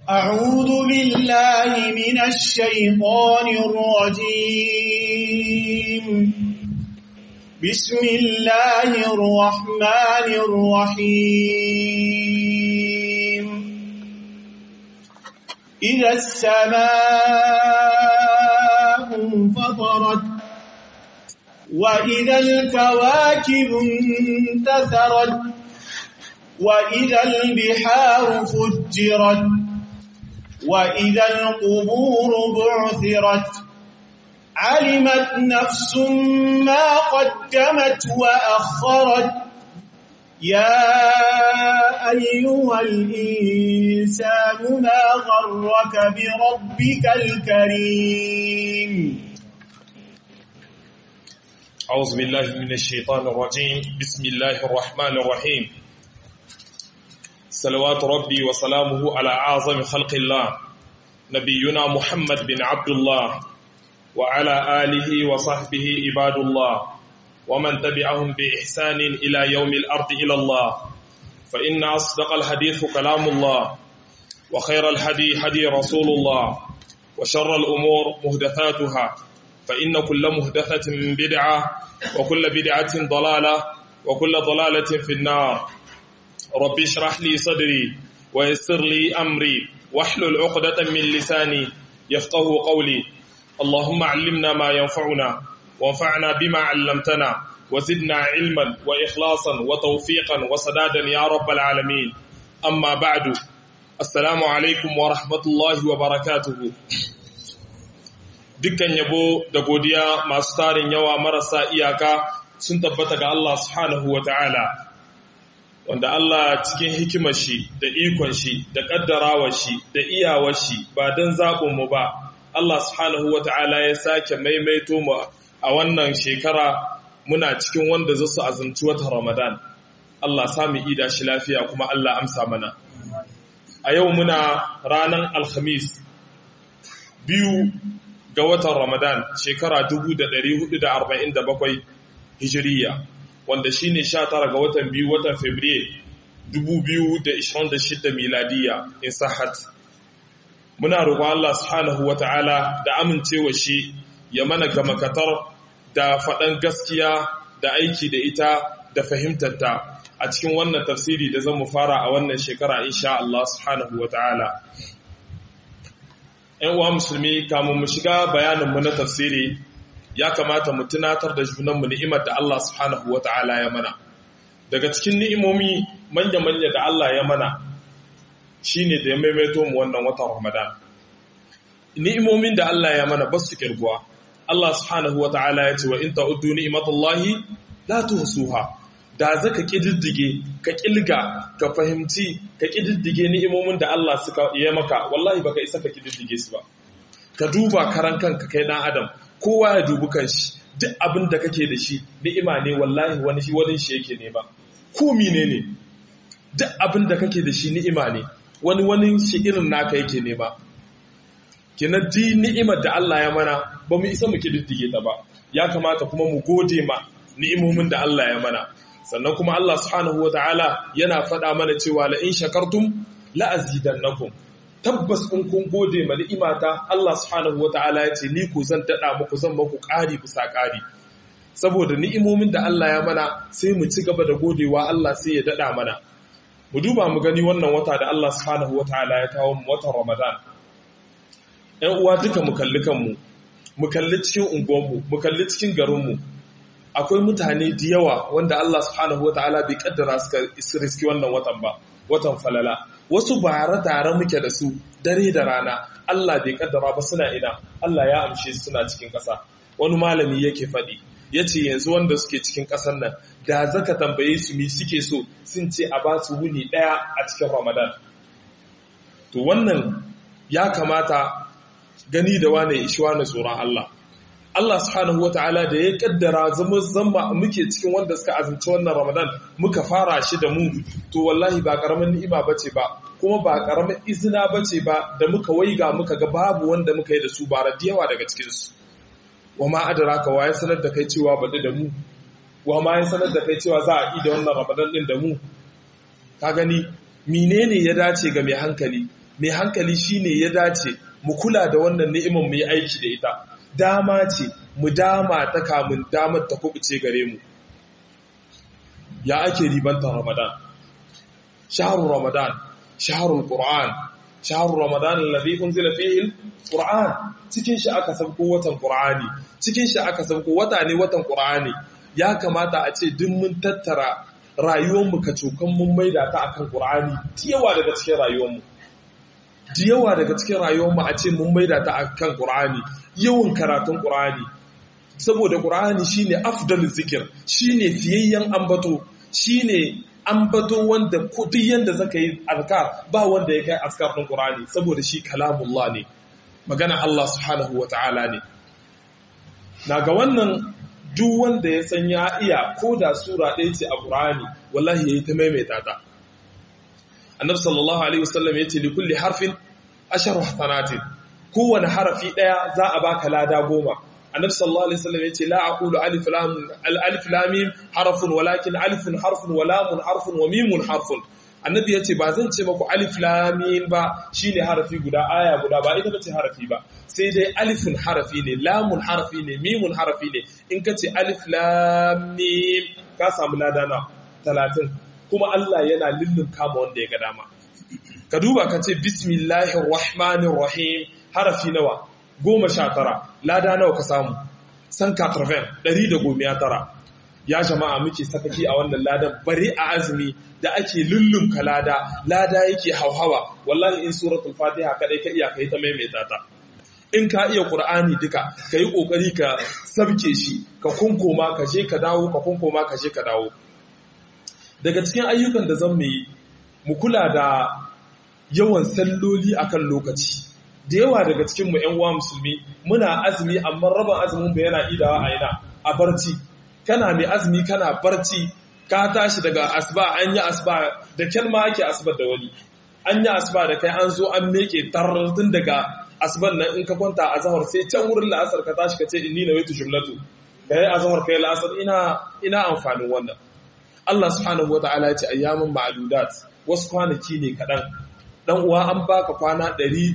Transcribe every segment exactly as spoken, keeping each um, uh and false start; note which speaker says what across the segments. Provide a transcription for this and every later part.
Speaker 1: أعوذ بالله من الشيطان الرجيم بسم الله الرحمن الرحيم إذا السماء انفطرت وإذا الكواكب انتثرت وإذا البحار فجرت وإذا القبور بعثرت علمت نفس ما قدمت وأخرت يا أيها الإنسان ما غرك بربك الكريم
Speaker 2: أعوذ بالله من الشيطان الرجيم بسم الله الرحمن الرحيم صلوات ربي وسلامه على أعظم خلق الله نبينا محمد بن عبد الله وعلى آله وصحبه عباد الله ومن تبعهم بإحسان إلى يوم الأرض إلى الله فإن أصدق الحديث كلام الله وخير الهدي هدي رسول الله وشر الأمور محدثاتها فإن كل محدثة بدعة وكل بدعة ضلالة وكل ضلالة في النار ربي اشرح لي صدري ويسر لي أمري واحلل عقدة من لساني يفقه قولي اللهم علمنا ما ينفعنا وانفعنا بما علمتنا وزدنا علما وإخلاصا وتوفيقا وسدادا يا رب العالمين أما بعد السلام عليكم ورحمة الله وبركاته dukkan yabo da godiya masu tarin yawa marasa iyaka sun tabbata ga Allah subhanahu wa ta'ala wanda Allah cikin hikimar shi da ikon shi da kaddarawar shi da iyawar shi ba don zaɓin mu ba Allah subhanahu wa ta'ala ya sake maimaito mu a wannan shekara muna cikin wanda za su azumci watan Ramadan Allah sami ida shi lafiya kuma Allah amsa mana a yau muna ranar Alhamis biyu ga watan Ramadan shekara dubu da ɗari hudu da arba'in da bakwai hijiriya wanda shi ne sha tara ga watan biyu watan Fabrairu dubu biyu da ishirin da shida miladiya in sahat. Muna roƙon Allah subhanahu wa ta'ala da amincewa shi ya mana gamakatar da faɗan gaskiya da aiki da ita da fahimtarta a cikin wannan tafsiri da zan mu fara a wannan shekara insha Allah subhanahu wa ta'ala. ‘Yan uwa musulmi, kamun mu shiga bayaninmu na tafsiri, ya kamata mu tunatar da junanmu ni'imar da Allah subhanahu wa ta'ala ya mana. Daga cikin ni'imomi manya-manya da Allah ya mana, shi ne da ya maimaito mu wannan watan Ramadan. Ni'imomin da Allah ya mana ba su kirguwa. Allah subhanahu wa ta'ala ya ce wa in ta'uddu ni'imatallahi la tuhsuha. Da zaka kididdige, ka kilga, ka fahimci, ka kididdige ni'imomin da Allah suka yi maka, wallahi baka isa ka kididdige su ba. Ka duba karan kanka kai dan Adam, kowa ya dubi kanshi, duk abin da kake da shi ni'ima ne wallahi wani shi wani shi yake ne ba. Ko menene? Duk abin da kake da shi ni'ima ne, wani wani shi irin naka yake ne ba. Kina di ni'imar da Allah ya mana ba mu isa mu kididdige ta ba. Ya kamata kuma mu gode ma ni'imomin da Allah ya mana. Sannan kuma Allah subhanahu wa ta'ala yana faɗa mana cewa la'in shakartum la'azidannakum. Tabbas in kun gode ma ni'imata Allah subhanahu wa ta'ala ya ce ni ku zan daɗa muku zan muku ƙari bisa ƙari. Saboda ni'imomin da Allah ya mana sai mu ci gaba da godewa Allah sai ya daɗa mana. Mu duba mu gani wannan wata da Allah subhanahu wa ta'ala ya kawo mu watan Ramadan. ‘Yan uwa duka mu kalli kanmu, mu kalli cikin unguwanmu, mu kalli cikin garinmu. Akwai mutane da yawa wanda Allah subhanahu wa ta'ala bai kaddara suka riski wannan watan ba, watan falala. Wasu bara tare muke da su dare da rana, Allah bai kaddara ba suna ina, Allah ya amshe su suna cikin ƙasa. Wani malami yake faɗi, ya ce yanzu wanda suke cikin ƙasar nan, da zaka tambaye su mi suke so sun ce a ba su wuni ɗaya a cikin Ramadan. To wannan ya kamata gani da wane ishiwa na tsoron Allah. Allah subhanahu wa ta'ala da ya kaddara zama zama muke cikin wanda suka azumci wannan Ramadan muka fara shi da mu to wallahi ba karamin ni'ima bace ba kuma ba karamin izina bace ba da muka waiga muka ga babu wanda muka yi da su bara da yawa daga cikin su wa ma adraka wa ya sanar da kai cewa bada da mu wa ma ya sanar da kai cewa za a yi da wannan Ramadan din da mu ka gani menene ya dace ga mai hankali mai hankali shine ya dace mu kula da wannan ni'imar mu yi aiki da ita dama ce mu dama ta kamun damar ta kubuce gare mu ya ake ribantar Ramadan shahrul Ramadan shahrul Qur'an shahrul Ramadan alladhi unzila fihi al-Qur'an cikin shi aka sauko watan Qur'ani cikin shi aka sauko wata ne watan Qur'ani ya kamata a ce duk mun tattara rayuwarmu ka cokan mun maida ta akan Qur'ani diyawa daga cikin rayuwarmu diyawa daga cikin rayuwarmu a ce mun maida ta akan Qur'ani yawan karatun Qur'ani saboda Qur'ani shine afdalul zikir shine fiyayyen ambato shine ambato wanda duk yanda zaka yi azkar ba wanda ya kai azkar din Qur'ani saboda shi kalamullah ne magana Allah subhanahu wataala ne naga wannan duk wanda ya san ya iya ko da sura ɗaya ce a Qur'ani wallahi yayi ta maimaita ta Annabi sallallahu alaihi wasallam yace li kulli harfin asharu hasanatin kowane harafi ɗaya za a baka lada goma Annabi sallallahu alaihi wasallam yace la aqulu alif lam alif lam mim harfun walakin alifun harfun wa lamun harfun wa mimun harfun Annabi yace ba zan ce maku alif lam mim ba shine harafi guda aya guda ba ita bace harafi ba sai dai alifun harafi ne lamun harafi ne mimun harafi ne in ka ce alif lam mim ka samu ladana talatin kuma Allah yana lullun kama wanda ya ga dama ka duba ka ce bismillahir rahmanir rahim harafi nawa goma sha tara lada nawa ka samu san katarven ɗari da goma tara ya jama'a muke sakaki a wannan ladan bari a azumi da ake lullun ka lada lada yake hauhawa wallahi in suratul fatiha kadai ka iya kai ta maimaita ta in ka iya Qur'ani duka ka yi ƙoƙari ka sabke shi ka kunkoma ka je ka dawo ka kunkoma ka je ka dawo daga cikin ayyukan da zan yi mu kula da yawan salloli akan lokaci da yawa daga cikin mu ƴan uwa musulmi muna azumi amma rabin azumin mu yana idawa a ina a barci kana mai azumi kana barci ka tashi daga asuba an yi asuba da kalma ake asubar da wani an yi asuba da kai an zo an meke tun daga asuban nan in ka kwanta a zahar sai can wurin la'asar ka tashi ka ce inni na waitu jumlatu ka yi a zahar ka yi la'asar ina ina amfanin wannan Allah subhanahu wa ta'ala ya ce ayyamin ma'adudat wasu kwanaki ne kaɗan ɗan uwa an baka kwana ɗari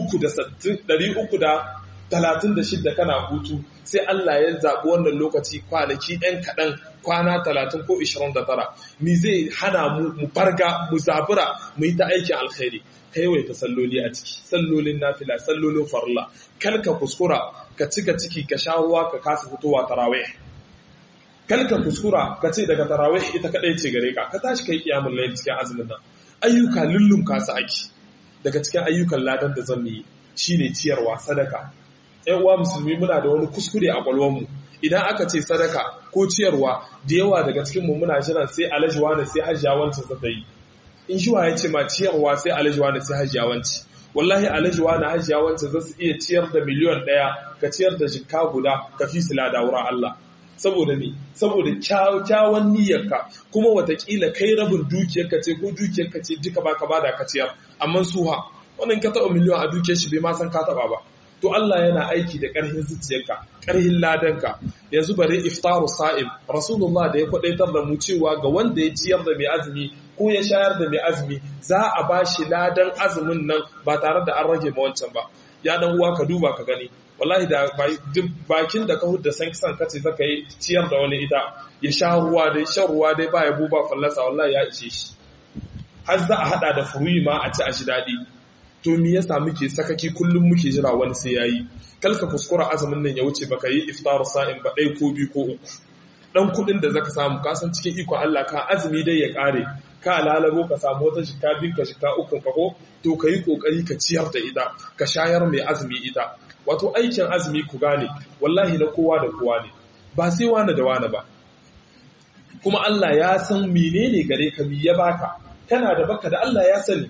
Speaker 2: uku da talatin da shida kana hutu sai Allah ya zaɓi wannan lokaci kwanaki ɗan kaɗan kwana talatin ko ishirin da tara mi zai hana mu mu farga mu zabura mu yi ta aikin alkhairi ka yawaita salloli a ciki sallolin nafila sallolin farilla kar ka kuskura ka cika ciki ka sha ruwa ka kasa fitowa tarawih kar ka kuskura ka ce daga tarawih ita kadai ce gare ka ka tashi kai kiyamul layl cikin azumin nan ayyuka lullum ka su aiki daga cikin ayyukan ladan da zan yi shine ciyarwa sadaka ƴan uwa musulmi muna da wani kuskure a kwalwarmu idan aka ce sadaka ko ciyarwa da yawa daga cikin mu muna jiran sai alajuwa ne sai hajjiya wancan ta yi in shi ya ce ma ciyarwa sai alajuwa ne sai hajjiya wanci wallahi alajuwa na hajjiya wancan za su iya ciyar da miliyon ɗaya ka ciyar da jikka guda ka fi sila da wurin Allah saboda ne saboda kyakkyawan niyyarka kuma watakila kai rabin dukiyarka ce ko dukiyarka ce duka baka bada ka ciyar amma suha wannan ka taɓa miliyon a dukiyar shi bai ma san ka taɓa ba to Allah yana aiki da ƙarhin zuciyarka ƙarhin ladanka yanzu bare iftaru sa'im rasulullah da ya kwadaitar da mu cewa ga wanda ya ciyar da mai azumi ko ya shayar da mai azumi za a bashi ladan azumin nan ba tare da an rage ma wancan ba ya dan uwa ka duba ka gani wallahi da bakin da ka hudda san kisan kace zaka yi ciyar da wani ita ya sha ruwa dai shan ruwa dai ba ya buba fallasa wallahi ya ishe shi har za a hada da furuyi ma a ci a shi dadi to me yasa muke sakaki kullum muke jira wani sai yayi kalka kuskura azumin nan ya wuce baka yi iftaru sa'in ba dai ko biyu ko uku dan kudin da zaka samu ka san cikin iko Allah ka azumi dai ya kare ka lalabo ka samu wata shika biyu ka shika uku ka ko to kai kokari ka ciyar da ita ka shayar mai azumi ita wato aikin azumi ku gane wallahi na kowa da kowa ne ba sai wani da wani ba kuma Allah ya san menene gare ka mi ya baka kana da baka da Allah ya sani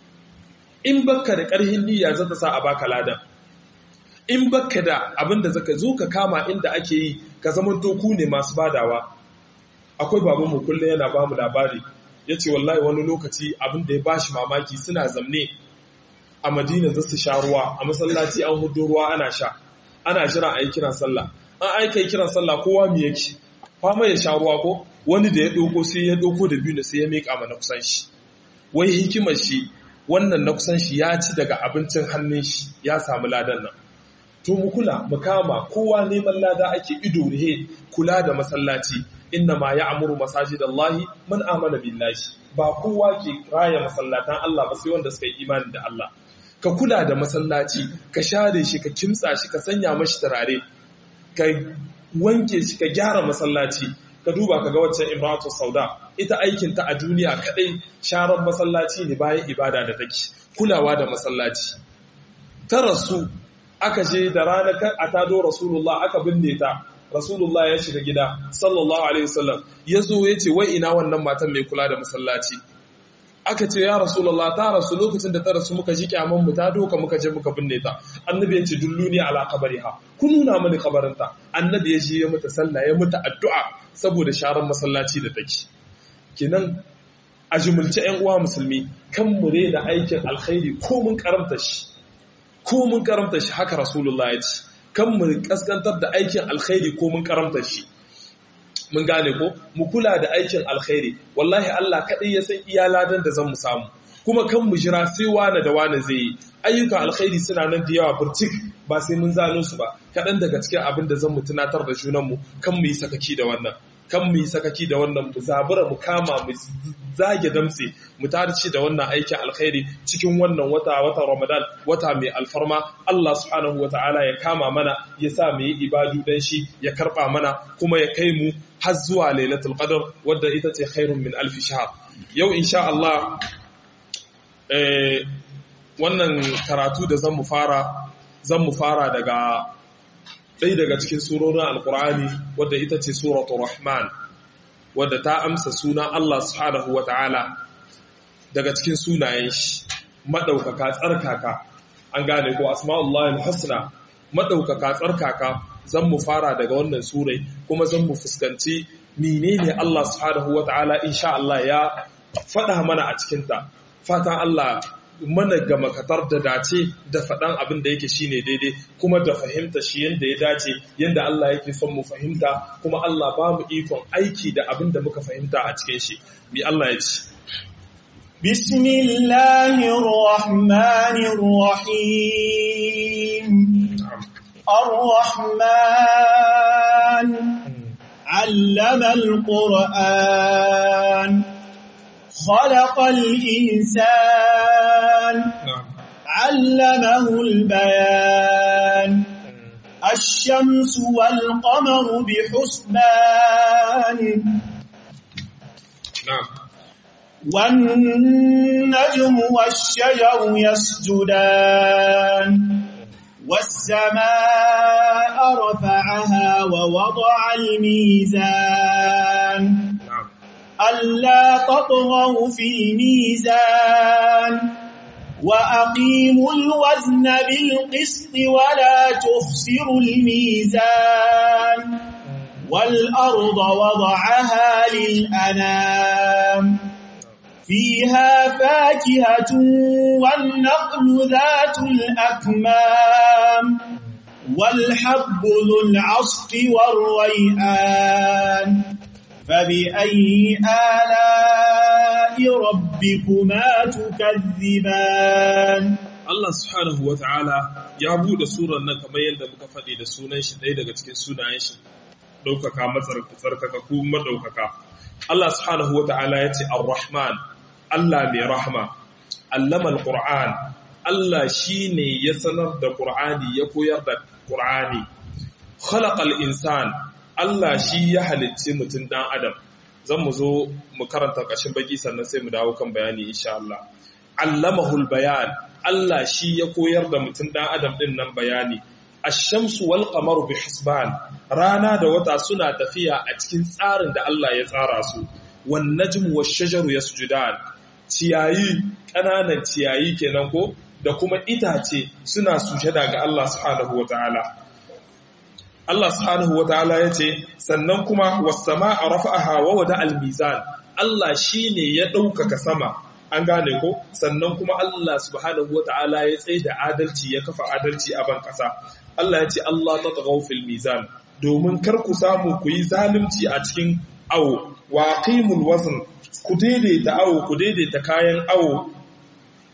Speaker 2: in baka da ƙarhin niyya zata sa a baka ladan in baka da abin da zaka zo ka kama inda ake yi ka zaman toku ne masu badawa akwai babanmu kullum yana ba mu labari yace wallahi wani lokaci abin da ya bashi mamaki suna zamne a Madina za su sha ruwa a masallaci an hudo ruwa ana sha ana jira a yi kiran sallah an aika yi kiran sallah kowa me yake fama ya sha ruwa ko wani da ya doko sai ya doko da biyu ne sai ya miƙa mana kusan shi wai hikimar shi wannan na kusan shi ya ci daga abincin hannun shi ya samu ladan nan. To mu kula mu kama kowa neman lada ake ido rihe kula da masallaci, inna ma ya'muru masajidallahi man amana billahi, ba kowa ke raya masallatan Allah ba sai wanda suka yi imani da Allah. Ka kula da masallaci, ka share shi, ka kimtsa shi, ka sanya mashi turare, ka wanke shi, ka gyara masallaci. Ka duba ka ga waccan imratu sauda, ita aikinta a duniya kadai sharar masallaci ne bayan ibada da take, kulawa da masallaci. Ta rasu aka je da rana kan a tado Rasulullah aka binne ta, Rasulullah ya shiga gida sallallahu alaihi wasallam, ya zo ya ce wai ina wannan matan mai kula da masallaci. Aka ce ya Rasulullah ta rasu, lokacin da ta rasu muka ji kyaman mu ta doka muka je muka binne ta. Annabi ya ce dulluni ala qabriha, ku nuna mani kabarinta. Annabi ya je ya mata sallah, ya mata addu'a saboda sharan masallaci da take. Kenan a jumulce ƴan uwa musulmi, kan mu da aikin alkhairi ko mun karanta shi, ko mun karanta shi haka Rasulullah ya ce, kan mu kaskantar da aikin alkhairi ko mun karanta shi. Mun gane ko mu kula da aikin alkhairi, wallahi Allah kadai ya san iya ladan da zan mu samu, kuma kan mu jira sai wani da wani zai yi. Ayyukan alkhairi suna nan da yawa burtik, ba sai mun zano su ba. Kaɗan daga cikin abin da zan mu tunatar da junanmu, kan mu yi sakaki da wannan, kan mu yi sakaki da wannan, mu zabura mu kama mu zage damtse mu tarci da wannan aikin alkhairi cikin wannan wata wata Ramadan, wata mai alfarma. Allah subhanahu wataala ya kama mana, ya sa mu yi ibadu dan shi, ya karba mana, kuma ya kai mu har zuwa Lailatul Qadr wadda ita ce khairun min alf shahr. Yau insha Allah eh wannan karatu da zan mu fara zan mu fara daga ɗaya daga cikin surorin Alƙur'ani wadda ita ce Suratul Rahman, wadda ta amsa suna Allah subhanahu wa ta'ala daga cikin sunayen shi maɗaukaka tsarkaka. An gane ko Asma'ullahi Husna, maɗaukaka tsarkaka. Zan mu fara daga wannan surai, kuma zan mu fuskanci menene Allah subhanahu wa ta'ala insha Allah ya faɗa mana a cikinta. Fatan Allah mana ga makatar da dace da faɗan abin da yake shine daidai, kuma da fahimta shi yanda ya dace, yanda Allah yake son mu fahimta, kuma Allah ba mu ikon aiki da abin da muka fahimta a cikin shi. Bi Allah ya ce
Speaker 1: Bismillahir Rahmanir Rahim. Ar-Rahman 'allama al-Qur'an, khalaqal insan, علمه البيان، الشمس والقمر بحسبان، والنجم والشجر يسجدان، والسماء رفعها ووضع الميزان، ألا تطغوا في الميزان، وأقيموا الوزن بالقسط ولا تخسروا الميزان، والأرض وضعها للأنام، فيها فاكهة والنخل ذات الأكمام، والحب ذو العصف والريحان، فبأي آلاء ربكما تكذبان.
Speaker 2: Allah subhanahu wa ta'ala ya buɗe surar nan kamar yadda muka faɗi da sunan shi, ɗaya daga cikin sunayen shi ɗaukaka matsarkaka ko maɗaukaka. Allah subhanahu wa ta'ala ya ce Ar-Rahman, Allah mai rahma, allama al-Qur'an, Allah shi ne ya sanar da Qur'ani, ya koyar da Qur'ani. Khalaqal insan, Allah shi ya halicci mutum ɗan Adam. Zan mu zo mu karanta ƙashin baki sannan sai mu dawo kan bayani insha Allah. Allamahul bayan, Allah shi ya koyar da mutum ɗan Adam ɗin nan bayani. Ash-shamsu wal qamaru bi hisban, rana da wata suna tafiya a cikin tsarin da Allah ya tsara su. Wan najmu wash shajaru yasjudan, ciyayi ƙananan ciyayi kenan ko da kuma itace suna sujada ga Allah subhanahu wataala. Allah subhanahu wa ta'ala ya ce, sannan kuma wasama a rafa'aha wa wada al-mizan, Allah shi ne ya ɗaukaka sama, an gane ko, sannan kuma Allah subhanahu wa ta'ala ya tsaye da adalci, ya kafa adalci a ban ƙasa. Allah ya ce, Allah ta tagau fil mizan, domin kar ku samu ku yi zalunci a cikin awo, wa qimul wazn, ku daidaita awo, ku daidaita kayan awo,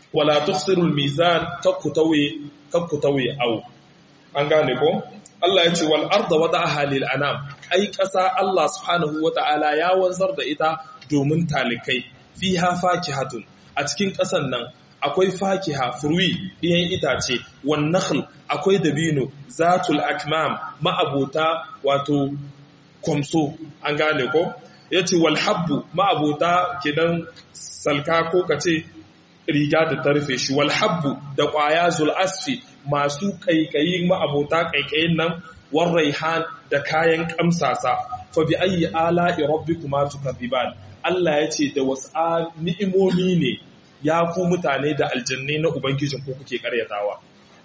Speaker 2: wala tukhsirul mizan kakkutawe kakkutawe au an gane ko Allah ya ce wal arda wada'aha lil anam ai ƙasa Allah subhanahu wata'ala ya wanzar da ita domin talikai fiha fakihatun a cikin ƙasan nan akwai fakiha furwi ɗiyan itace wan nakhl akwai dabino zatul akmam ma'abota wato komso an gane ko yace wal habbu ma'abota kidan salka ko kace riga da tarfe shi wal habbu da ƙwaya zul asfi masu kaikayi ma'abota kaikayin nan war raihan da kayan kamsasa fa bi ayyi ala'i rabbikuma tukadiban Allah yace da wasu ni'imomi ne ya ku mutane da aljanne na ubangijin ko kuke karyatawa.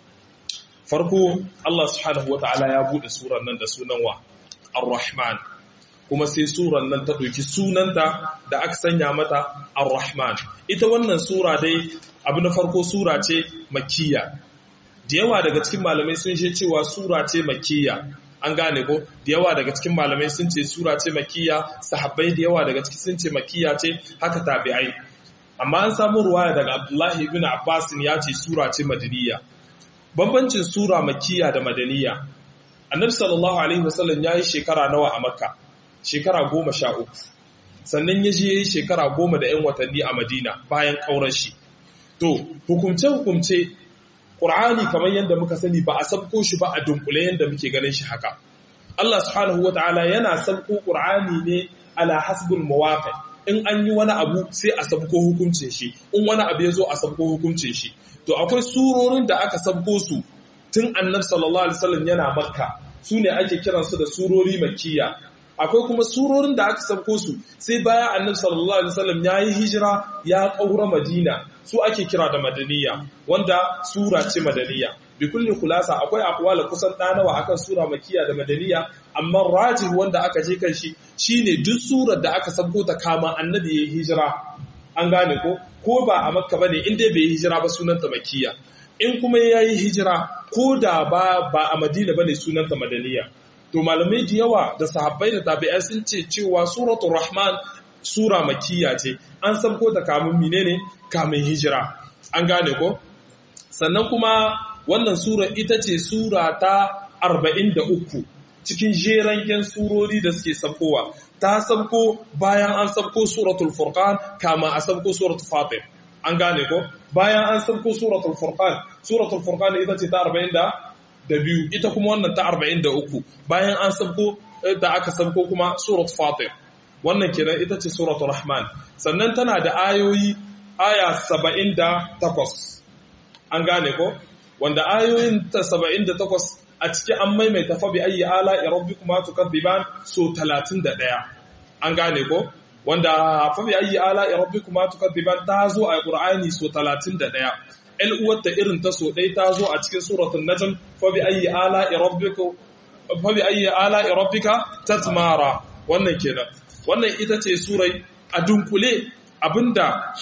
Speaker 2: Farko Allah subhanahu wataala ya bude surar nan da sunan wa Ar-Rahman, kuma sai surar nan ta ɗauki sunanta da aka sanya mata Ar-Rahman. Ita wannan sura dai abu na farko sura ce makkiya. Da yawa daga cikin malamai sun ce cewa sura ce makkiya. An gane ko? Da yawa daga cikin malamai sun ce sura ce makkiya, sahabbai da yawa daga cikin sun ce makkiya ce, haka tabi'ai. Amma an samu ruwaya daga Abdullahi ibn Abbas ya ce sura ce madaniya. Bambancin sura makkiya da madaniya. Annabi sallallahu alaihi wasallam ya yi shekara nawa a Makka? Shekara goma sha uku. Sannan ya je ya yi shekara goma da ‘yan watanni a Madina bayan ƙaurar shi. To, hukumce-hukumce, Ƙur'ani kamar yadda muka sani ba a sabko shi ba a dunkule yadda muke ganin shi haka. Allah subhanahu wa ta'ala yana sabko Ƙur'ani ne ala hasbul mawaqi. In an yi wani abu sai a sabko hukuncin shi, in wani abu ya zo a sabko hukuncin shi. To, akwai surorin da aka sabko su tun annabi sallallahu alaihi wasallam yana Makka, su ne ake kiransu da surori makkiya. Akwai kuma surorin da aka sabko su sai bayan annabi sallallahu alaihi wasallam ya yi hijira ya kaura Madina, su ake kira da madaniya, wanda sura ce madaniya. Bi kulli khulasa akwai aqwala kusan danawa akan sura makkiya da madaniya, amma rajih wanda aka je kan shi shine duk surar da aka sabko ta kama annabi ya hijira. An gane ko ko ba a Makka bane in dai bai hijira ba sunanta makkiya. In kuma yayi hijira ko da ba ba a Madina bane sunanta madaniya. To malamai da yawa da sahabbai da tabi'ai sun ce cewa suratul Rahman sura makkiya ce, an sabko ta kamun menene kamun hijira. An gane ko? Sannan kuma wannan sura ita ce sura ta arba'in da uku cikin jerangen surori da suke sabkowa. Ta sabko bayan an sabko suratul Furqan kama a sabko suratul Fatir. An gane ko? Bayan an sabko suratul Furqan, suratul Furqan ita ce ta arba'in da biyu, ita kuma wannan ta arba'in da uku. Bayan an sabko da aka sabko kuma suratul Fatir. Wannan kenan ita ce suratul Rahman. Sannan tana da ayoyi aya saba'in da takwas. An gane ko? Wanda ayoyin ta saba'in da takwas a ciki an maimaita fa bi ayyi ala rabbikuma tukadiban so talatin da ɗaya. An gane ko? Wanda fa bi ayyi ala rabbikuma tukadiban ta zo a Qur'ani so talatin da ɗaya. El uwarta irin ta so ɗaya ta zo a cikin suratul Najm fa bi ayyi ala rabbika fa bi ayyi ala rabbika tatmara. Wannan kenan. Wannan ita ce surai a dunkule abinda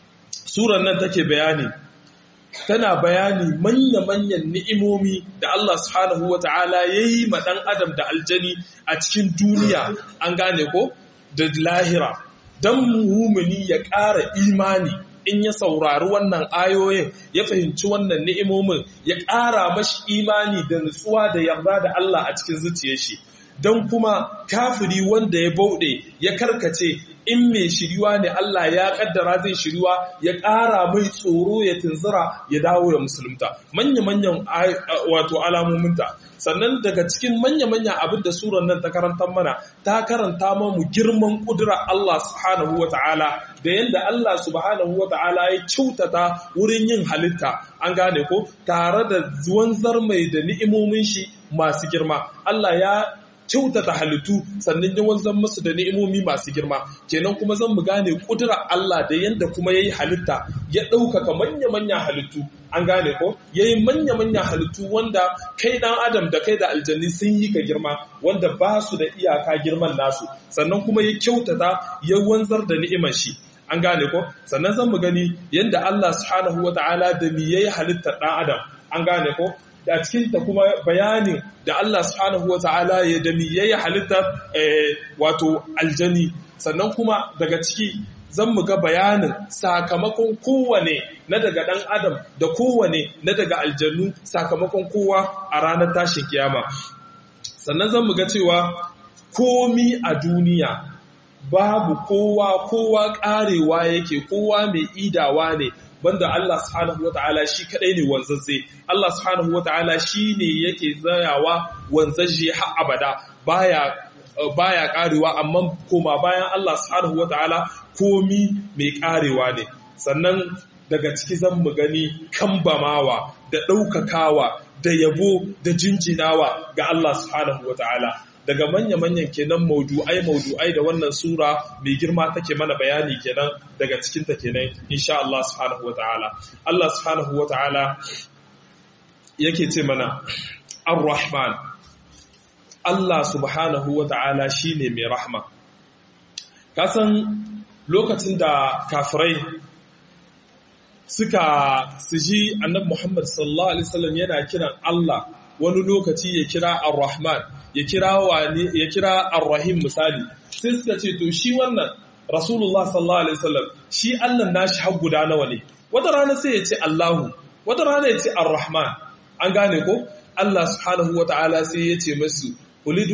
Speaker 2: suran nan take bayani. Tana bayani manya-manyan ni'imomi da Allah subhanahu wa ta'ala ya yi ma ɗan adam da aljani a cikin duniya, an gane ko? Da lahira, don muhumini ya ƙara imani in ya saurari wannan ayoyin, ya fahimci wannan ni'imomin, ya ƙara mashi imani da nutsuwa da yarda da Allah a cikin zuciyar shi. Don kuma kafiri wanda ya bauɗe ya karkace, in mai shiriwa ne Allah ya kaddara zai shiriwa, ya ƙara mai tsoro ya tunzura ya dawo ya musulunta. Manya-manyan wato alamominta. Sannan daga cikin manya-manyan abin da suran nan ta karanta mana, ta karanta mu girman ƙudura Allah subhanahu wa ta'ala, da yadda Allah subhanahu wa ta'ala ya kyautata wurin yin halitta, an gane ko, tare da wanzar mai da ni'imomin shi masu girma. Allah ya kyautata halittu sannan ya wanzan musu da ni'imomi masu girma. Kenan kuma zan mu gane kudura Allah da yanda kuma yayi halitta, ya ɗaukaka manya-manya halittu, an gane ko, yayi manya-manya halittu wanda kai dan adam da kai da aljanni sun yi ka girma, wanda ba su da iyaka girman nasu, sannan kuma ya kyautata ya wanzar da ni'imar shi, an gane ko. Sannan zan mu gani yanda Allah subhanahu wata'ala da mi yayi halittar dan adam, an gane ko, da cikin ta kuma bayanin da Allah subhanahu wa ta'ala ya da mi yayi halitta wato aljani. Sannan kuma daga ciki zan mu ga bayanin sakamakon kowane na daga ɗan adam da kowane na daga aljannu sakamakon kowa a ranar tashin kiyama. Sannan zan mu ga cewa komi a duniya babu kowa kowa ƙarewa yake, kowa mai idawa ne banda Allah subhanahu wata'ala shi kadai ne wanzazze. Allah subhanahu wata'ala shi ne yake tsayawa wanzazze har abada baya baya karewa, amma koma bayan Allah subhanahu wata'ala komi mai karewa ne. Sannan daga ciki zan mu gani kambamawa da ɗaukakawa da yabo da jinjinawa ga Allah subhanahu wata'ala. Daga manya-manyan kenan maudu'ai maudu'ai da wannan sura mai girma take mana bayani kenan daga cikin ta kenan insha Allah subhanahu wata'ala. Allah subhanahu wata'ala yake ce mana Ar-Rahman. Allah subhanahu wata'ala shine mai rahma. Kasan lokacin da kafirai suka siji Annabi Muhammad sallallahu alaihi wasallam yana kiran Allah, wani lokaci ya kira Ar-Rahman, ya kira wani ya kira Ar-Rahim misali, sai suka ce to shi wannan Rasulullah sallallahu alaihi wasallam shi Allah nashi har guda nawa ne? Wata rana sai ya ce Allahu, wata rana ya ce Ar-Rahman. An gane ko? Allah subhanahu wata'ala sai ya ce masu ulidu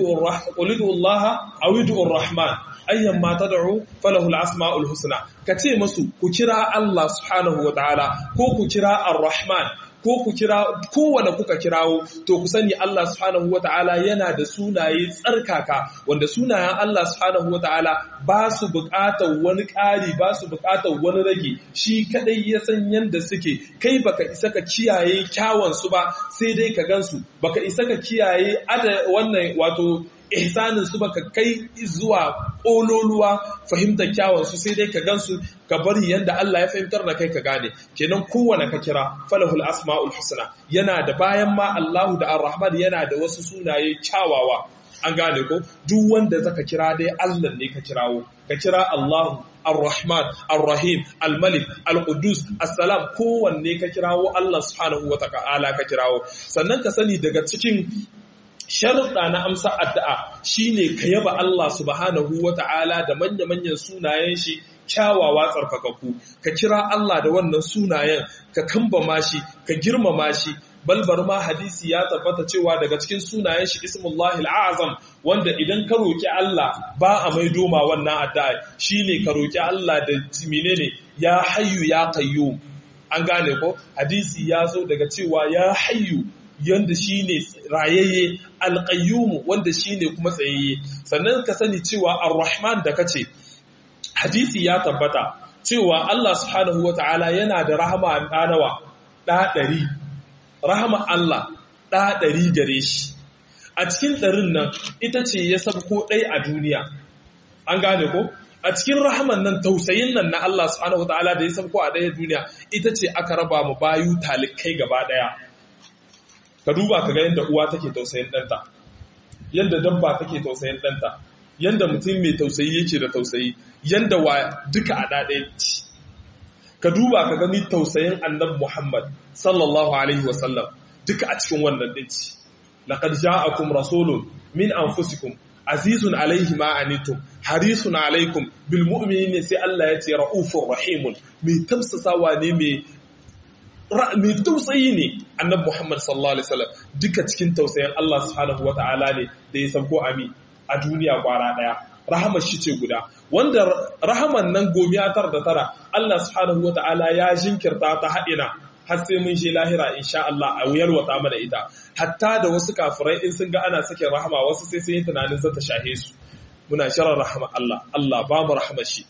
Speaker 2: Allah aw ulidu Ar-Rahman ayyan ma tad'u falahu al-asma'ul husna. Kace masu ku kira Allah subhanahu wata'ala ko ku kira Ar-Rahman ko ku kira kowane kuka kirawo, to ku sani Allah subhanahu wata'ala yana da sunaye tsarkaka wanda sunayen Allah subhanahu wata'ala ba su buƙatar wani ƙari, ba su buƙatar wani rage. Shi kadai ya san yanda suke, kai baka isa ka kiyaye kyawun su ba, sai dai ka gansu. Baka isa ka kiyaye ada wannan wato ihsanin su baka kai zuwa ƙololuwa fahimtar kyawun su, sai dai ka gansu ka bari yanda Allah ya fahimtar da kai ka gane. Kenan kowane ka kira falahul asma'ul husna, yana da bayan ma Allahu da Ar-Rahman yana da wasu sunaye kyawawa. An gane ko? Duk wanda zaka kira dai Allah ne ka kirawo. Ka kira Allahu, Ar-Rahman, Ar-Rahim, Al-Malik, Al-Quddus, As-Salam, kowanne ka kirawo Allah subhanahu wa ta'ala ka kirawo. Sannan ka sani daga cikin sharuɗa na amsa addu'a shine ka yaba Allah subhanahu wata'ala da manya-manyan sunayen shi kyawawa tsarkakakku. Ka kira Allah da wannan sunayen, ka kambama shi, ka girmama shi. Balbar ma hadisi ya tabbata cewa daga cikin sunayen shi Ismullahi al-Azam, wanda idan ka roki Allah ba a mai doma wannan addu'a, shine ka roki Allah da menene ya hayyu ya qayyum. An gane ko? Hadisi ya zo daga cewa ya hayyu yanda shi ne rayayye, alƙayyumu wanda shi ne kuma tsayayye. Sannan ka sani cewa Ar-Rahman da kace, hadisi ya tabbata cewa Allah subhanahu wa ta'ala yana da rahama ɗanawa ɗa ɗari. Rahama Allah ɗa ɗari gare shi. A cikin ɗarin nan ita ce ya sabko ɗai a duniya. An gane ko? A cikin rahaman nan tausayin nan na Allah subhanahu wa ta'ala da ya sabko a ɗaya duniya ita ce aka raba mu bayu talikai gaba ɗaya. Ka duba ka ga yadda uwa take tausayin ɗanta, yadda dabba take tausayin ɗanta, yadda mutum mai tausayi yake da tausayi, yadda wa duka a ɗaɗaya ci. Ka duba ka gani tausayin annabi Muhammad sallallahu alaihi wasallam duka a cikin wannan ɗin ci. Laqad ja'akum rasulun min anfusikum azizun alaihi ma anitum harisun alaikum bil mu'minina, sai Allah ya ce ra'ufur rahimun, mai tamsasawa ne mai mai tausayi ne annabi Muhammad sallallahu alaihi wasallam. Duka cikin tausayin Allah subhanahu wata'ala ne da ya sauko ami a duniya kwara daya. Rahamar shi ce guda, wanda rahaman nan gomiya tar da tara Allah subhanahu wata'ala ya jinkirta ta haɗina har sai mun je lahira insha Allah a wuyar wata mana ita. Hatta da wasu kafirai in sun ga ana sakin rahama wasu sai sun yi tunanin zata shahe su. Muna shirin rahama Allah, Allah ba mu rahamar shi.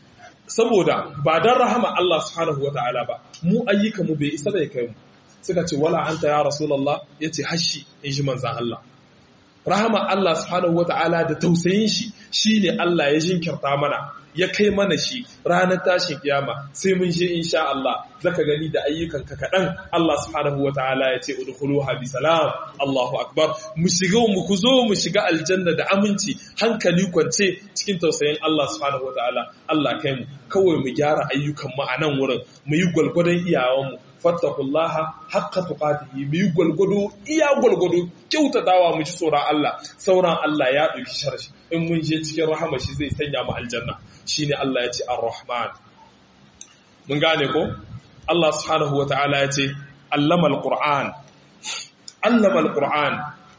Speaker 2: Saboda ba don rahama Allah subhanahu wata'ala ba, mu ayyuka mu bai isa bai kai mu. Suka ce wala anta ya Rasulullah, yace hashi in ji manzan Allah. Rahama Allah subhanahu wata'ala da tausayin shi shine Allah ya jinkirta mana, ya kai mana shi ranar tashin kiyama sai mun je insha Allah zaka gani da ayyukan ka kadan. Allah subhanahu wata'ala ya ce udkhuluha bi salam, Allahu akbar. Mu shiga mu ku zo mu shiga aljanna da aminci, hankali kwance cikin tausayin Allah subhanahu wata'ala. Allah kai mu kawai mu gyara ayyukan mu a nan wurin, mu yi gwalgwadon iyawan mu. Fattakullaha haqqa tuqatihi, mu yi gwalgwado iya gwalgwado, kyautatawa mu ji tsoron Allah, sauran Allah ya ɗauki in mun je cikin rahama shi zai sanya mu aljanna shine Allah ya ce ar-rahman. Mun gane ko Allah subhanahu wataala ya ce allama al-qur'an allama al-qur'an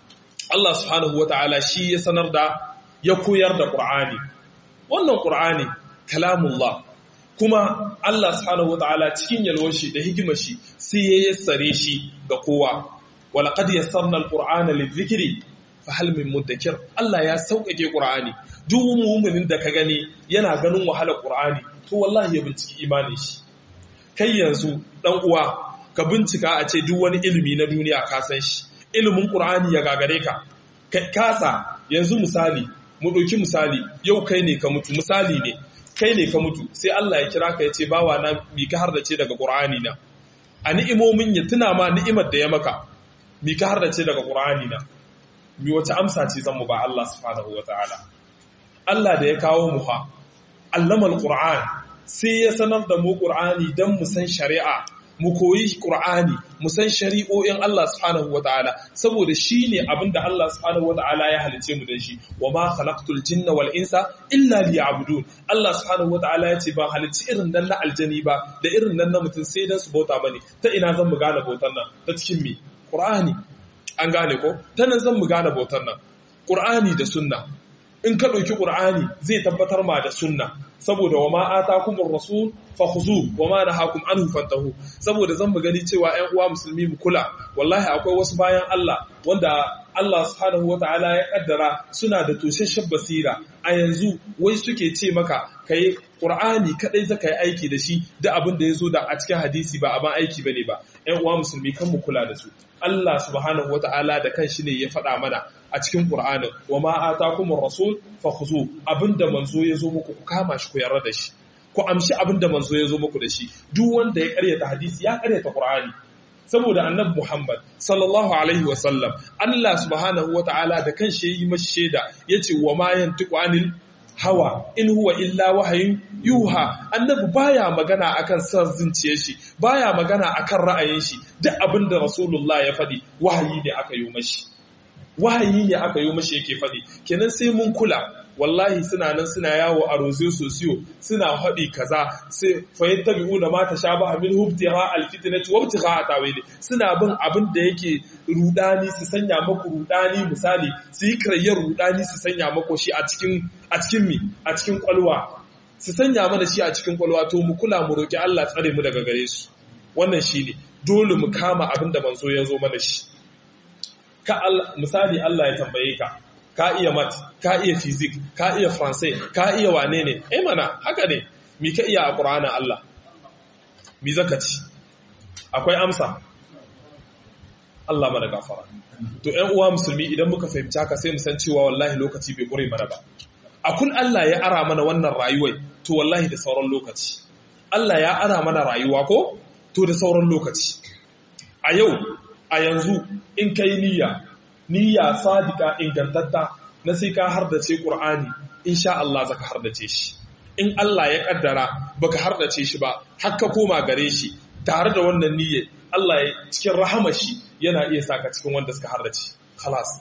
Speaker 2: Allah subhanahu wataala shi ya sanar da ya koyar da qur'ani. Wannan qur'ani kalamullah kuma Allah subhanahu wataala cikin yalwar shi da hikimar shi sai ya yassare shi ga kowa. walaqad yassarna al-qur'ana lidh-dhikri fahal min muddakir. Allah ya sauƙaƙe qur'ani. Duk mu'minin da ka gani yana ganin wahalar qur'ani to wallahi ya binciki imanin shi. Kai yanzu dan uwa ka bincika a ce duk wani ilimi na duniya ka san shi, ilimin qur'ani ya gagare ka kai kasa. Yanzu misali mu ɗauki misali, yau kai ne ka mutu, misali ne kai ne ka mutu sai Allah ya kira ka ya ce bawa na mi ka hardace daga qur'ani na, a ni'imomin ya tuna ma ni'imar da ya maka, mi ka hardace daga qur'ani na, mi wata amsa ce zan mu ba Allah subhanahu wataala. Allah da ya kawo mu ha allama al-qur'an sai ya sanar da mu qur'ani dan mu san shari'a, mu koyi qur'ani, mu san shari'o'in Allah subhanahu wataala, saboda shine abinda Allah subhanahu wataala ya halice mu da shi. wa ma khalaqtul jinna wal insa illa liya'budun. Allah subhanahu wataala ya ce ba halici irin nan na aljani ba da irin nan na mutum sai dan su bauta bane. Ta ina zan mu gane bautar nan? Ta cikin me? Qur'ani. An gane ko? Ta nan zan mu gane bautar nan. Qur'ani da sunna. In ka ɗauki ƙur'ani zai tabbatar ma da sunna, saboda wa ma'ata kuma rasul fakhuzu wa ma nahakum anhu fantahu. Saboda zan gani cewa ƴan uwa musulmi mu kula, wallahi akwai wasu bayan Allah wanda Allah subhanahu wata'ala ya kaddara suna da toshashen basira a yanzu, wai suke ce maka kai Qur'ani kadai zaka yi aiki da shi da abin da yazo da a cikin hadisi ba amma aiki bane ba. Ƴan uwa musulmi kan mu kula da su. Allah subhanahu wata'ala da kanshi ne ya faɗa mana a cikin Qur'anin wa ma atakumur rasul fakhuzu, abinda manzo yazo muku ku kama shi ku yarda da shi, ku amshi abinda manzo yazo muku da shi. Duk wanda ya karyata hadisi ya karyata Qur'ani, saboda annabi Muhammad sallallahu alaihi wa sallam Allah subhanahu wata'ala da kanshi yayi mashi sheda yace wa ma yantiqu anil hawa in huwa illa wahayin yuha. Annabi baya magana akan san zuciyar shi, baya magana akan ra'ayin shi. Duk abinda Rasulullah ya faɗi wahayi ne aka yi mashi, wahayi ne aka yi mashi yake faɗi. Kenan sai mun kula. Wallahi suna nan suna yawo a rozo sosiyo suna faɗi kaza sai fayattabi'una ma tashabaha min hubtiha alfitnati wa ibtigha tawili. Suna bin abin da yake rudani su sanya maku rudani, misali su yi kirayyar rudani su sanya maku shi a cikin a cikin mi a cikin kwalwa, su sanya mana shi a cikin kwalwa. To mu kula mu roki Allah tsare mu daga gare su. Wannan shine dole mu kama abin da manzo ya zo mana shi. Ka Allah misali Allah ya tambaye ka ka iya mat, ka iya fizik, ka iya faransai, ka iya wane ne? Eh mana haka ne. Mi ka iya a Qur'anin Allah? Mi zaka ci? Akwai amsa. Allah mana gafara. To ƴan uwa musulmi idan muka fahimci haka sai mu san cewa wallahi lokaci bai kure mana ba. A kun Allah ya ara mana wannan rayuwar, to wallahi da sauran lokaci. Allah ya ara mana rayuwa ko? To da sauran lokaci. A yau, a yanzu in kai niyya niyya sadika ingantatta na sai ka hardace Qur'ani, insha Allah zaka hardace shi. In Allah ya kaddara baka hardace shi ba, har ka koma gare shi tare da wannan niyya, Allah ya cikin rahamar shi yana iya saka cikin wanda suka hardace. Khalas.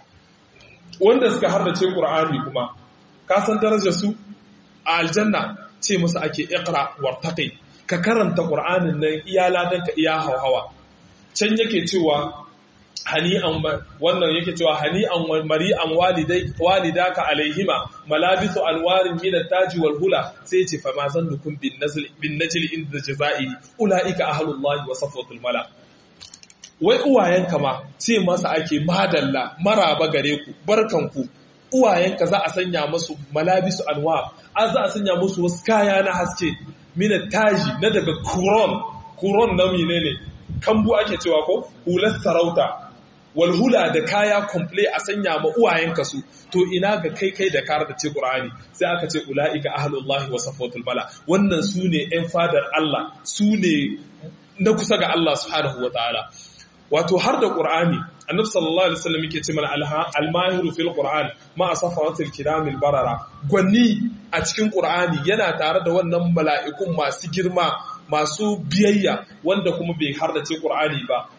Speaker 2: Wanda suka hardace Qur'ani kuma ka san darajar su a aljanna, ce musu ake iqra wartaqi, ka karanta Qur'anin nan iya ladanka iya hawa. Can yake cewa hani'an wannan yake cewa hani'an mari'an walidai walidaka alaihima malabisu anwarin min at-taji wal hula, sai ce fa ma zannukum bin nazl bin najl inda jazai ulaika ahlullahi wa safwatul mala. Wai uwayenka ma ce masa ake madalla maraba gare ku barkanku. Uwayenka za a sanya musu malabisu anwar, an za a sanya musu wasu kaya na haske min at-taji na daga kuron kuron na menene kambu ake cewa ko hular sarauta, walhula da kaya komple a sanya ma uwayenka su. To ina ga kai kai da kar da ce Qur'ani, sai aka ce ulaika ahlullahi wa safatul bala. Wannan su ne ɗan fadar Allah, su ne na kusa ga Allah subhanahu wataala. Wato har da Qur'ani Annabi sallallahu alaihi wasallam yake ce mana al-mahiru fil Qur'an ma safaratil kiramil barara. Gwanni a cikin Qur'ani yana tare da wannan mala'ikun masu girma masu biyayya, wanda kuma bai hardace Qur'ani ba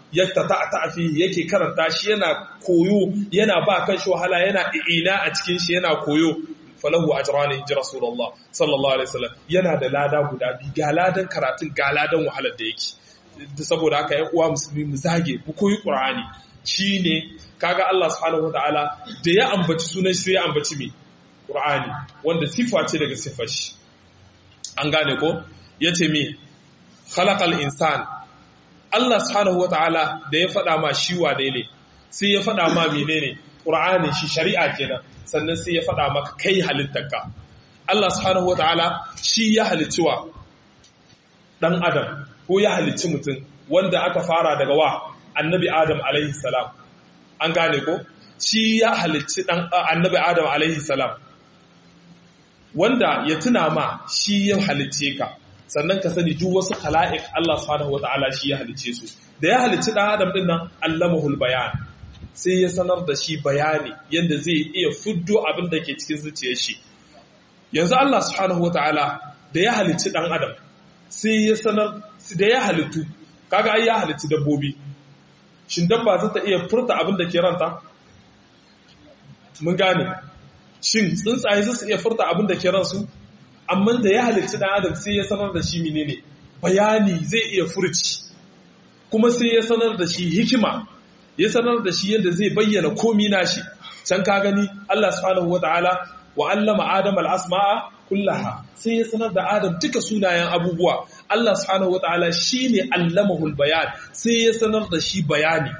Speaker 2: yakta ta'ta fi yake karanta shi yana koyo yana ba kan shi wahala yana ina a cikin shi yana koyo falahu ajrani inji rasulullah sallallahu alaihi wasallam yana da lada guda biyu ga ladan karatun ga ladan wahalar da yake saboda haka ƴan uwa musulmi mu zage ku koyi qur'ani shine kaga Allah subhanahu wataala da ya ambaci sunan shi sai ya ambaci me qur'ani wanda sifa ce daga sifar shi an gane ko yace me khalaqal insan Allah subhanahu wataala da ya faɗa ma shi wane ne sai ya faɗa ma menene qur'ani shi shari'a kenan sannan sai ya faɗa maka kai halittarka Allah subhanahu wataala shi ya halicci wa dan adam ko ya halicci mutum wanda aka fara daga wa annabi adam alaihi salam an gane ko shi ya halicci dan annabi adam alaihi salam wanda ya tuna ma shi ya halicce ka sannan ka sani duk wasu khala'iq Allah subhanahu wataala shi ya halicce su da ya halicci dan adam din nan allamahul bayan sai ya sanar da shi bayani yanda zai iya fuddo abin da ke cikin zuciyar shi yanzu Allah subhanahu wataala da ya halicci dan adam sai ya sanar da ya halittu kaga ai ya halicci dabbobi shin dabba za ta iya furta abin da ke ranta mun gane shin tsuntsaye za su iya furta abin da ke ransu amma da ya halicci dan adam sai ya sanar da shi menene bayani zai iya furci kuma sai ya sanar da shi hikima ya sanar da shi yadda zai bayyana komi nashi can ka gani Allah subhanahu wataala wa allama adam al-asma'a kullaha sai ya sanar da adam duka sunayen abubuwa Allah subhanahu wataala shine allamahul bayan sai ya sanar da shi bayani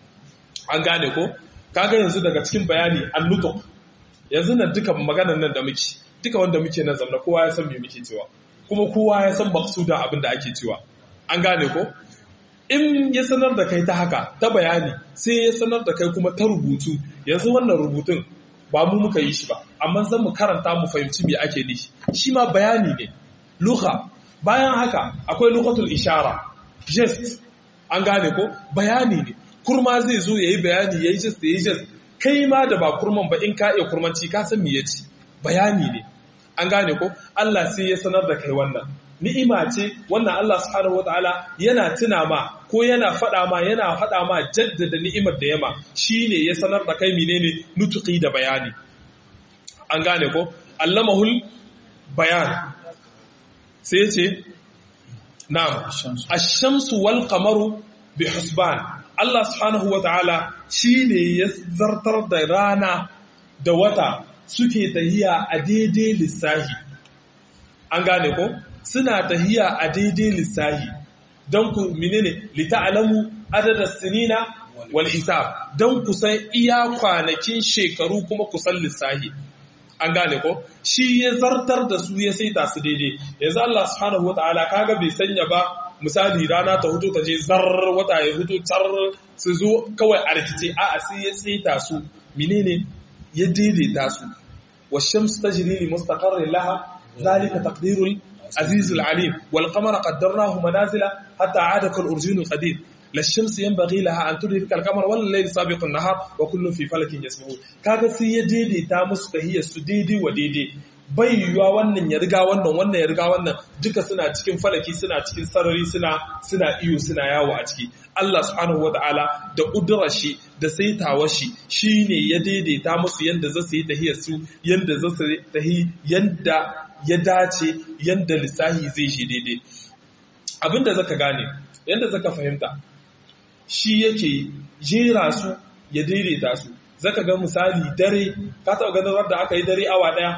Speaker 2: an gane ko kaga yanzu daga cikin bayani an-nutq yanzu nan duka maganar nan da muke duka wanda muke nan zamna kowa ya san me muke cewa kuma kowa ya san maqsuda abin da ake cewa an gane ko in ya sanar da kai ta haka ta bayani sai ya sanar da kai kuma ta rubutu yanzu wannan rubutun ba mu muka yi shi ba amma zan mu karanta mu fahimci me ake nishi shi ma bayani ne lugha bayan haka akwai lughatul ishara gest an gane ko bayani ne kurma zai zo yayi bayani yayi gest yayi gest kai ma da ba kurman ba in ka iya kurmanci ka san me yace bayani ne an gane ko Allah sai ya sanar da kai wannan ni'ima ce wannan Allah subhanahu wataala yana tuna ma ko yana faɗa ma yana faɗa ma jaddada ni'imar da yama shine ya sanar da kai menene nutuqi da bayani an gane ko allamahul bayan sai yace na'am ash-shamsu wal qamaru bi husban Allah subhanahu wataala shine ya zartar da rana da wata suke tahiya a daidai lissahi an gane ko suna tahiya a daidai lissahi don ku menene lita'alamu adada sinina wal hisab don ku san iya kwanakin shekaru kuma ku san lissahi an gane ko shi ya zartar da su ya saita su daidai yanzu Allah subhanahu wataala kaga bai sanya ba misali rana ta huto ta je zar wata ya huto tar su zo kawai a rikice a'a sai ya saita su menene ya daidaita su والشمس تجري لمستقر لها ذلك تقدير العزيز العليم والقمر قدرناه منازل حتى عاد كالأرجون القديم لا الشمس ينبغي لها أن تدرك القمر ولا الليل سابق النهار وكل في فلك يسبحون kaga sai ya daidaita musu tahiyar su daidai wa daidai bai yiwa wannan ya riga wannan wannan ya riga wannan duka suna cikin falaki suna cikin sarari suna suna iyo suna yawo a ciki Allah subhanahu wataala da kudurar shi da saitawar shi shine ya daidaita musu yanda za su yi tahiyar su yanda za su tahi yanda ya dace yanda lissahi zai shi daidai abinda zaka gane yanda zaka fahimta shi yake jera su ya daidaita su zaka ga misali dare ka taɓa ganin da aka yi dare awa daya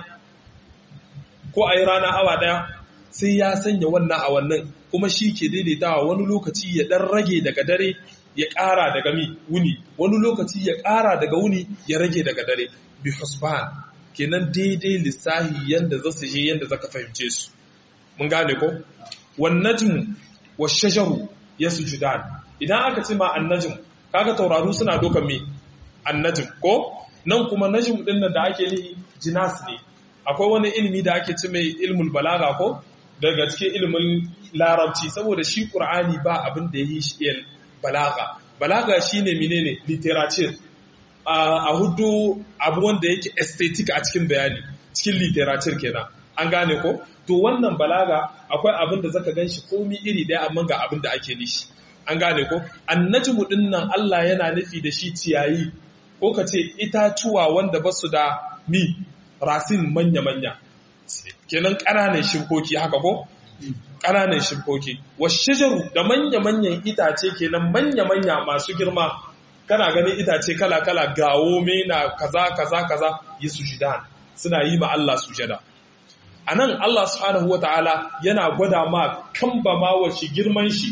Speaker 2: ko a yi rana awa daya sai ya sanya wannan a wannan kuma shi ke daidaitawa wani lokaci ya dan rage daga dare ya ƙara daga mi wuni wani lokaci ya ƙara daga wuni ya rage daga dare bi husban kenan daidai lissahi yanda za su je yanda zaka fahimce su mun gane ko wan najmu wash shajaru yasjudan idan aka ce ma annajm kaga tauraru suna dokan me annajm ko nan kuma najm din nan da ake nihi jinas ne akwai wani ilimi da ake ce mai ilmul balaga ko daga cikin ilimin larabci saboda shi qur'ani ba abin da yi shi il balaga balaga shine menene literature a hudu abu wanda yake aesthetic a cikin bayani cikin literature kenan an gane ko to wannan balaga akwai abin da zaka ganshi komai iri daya amma ga abin da ake nishi an gane ko annajmu din nan Allah yana nufi da shi ciyayi ko kace itatuwa wanda basu da mi rasin manya manya kenan ƙananan shimkoki haka ko ƙananan shimkoki washajaru da manya manyan itace kenan manya manya masu girma kana ganin itace kala kala gawo mena kaza kaza kaza yi sujudan suna yi ma Allah sujada anan Allah subhanahu wataala yana gwada ma kambamawa shi girman shi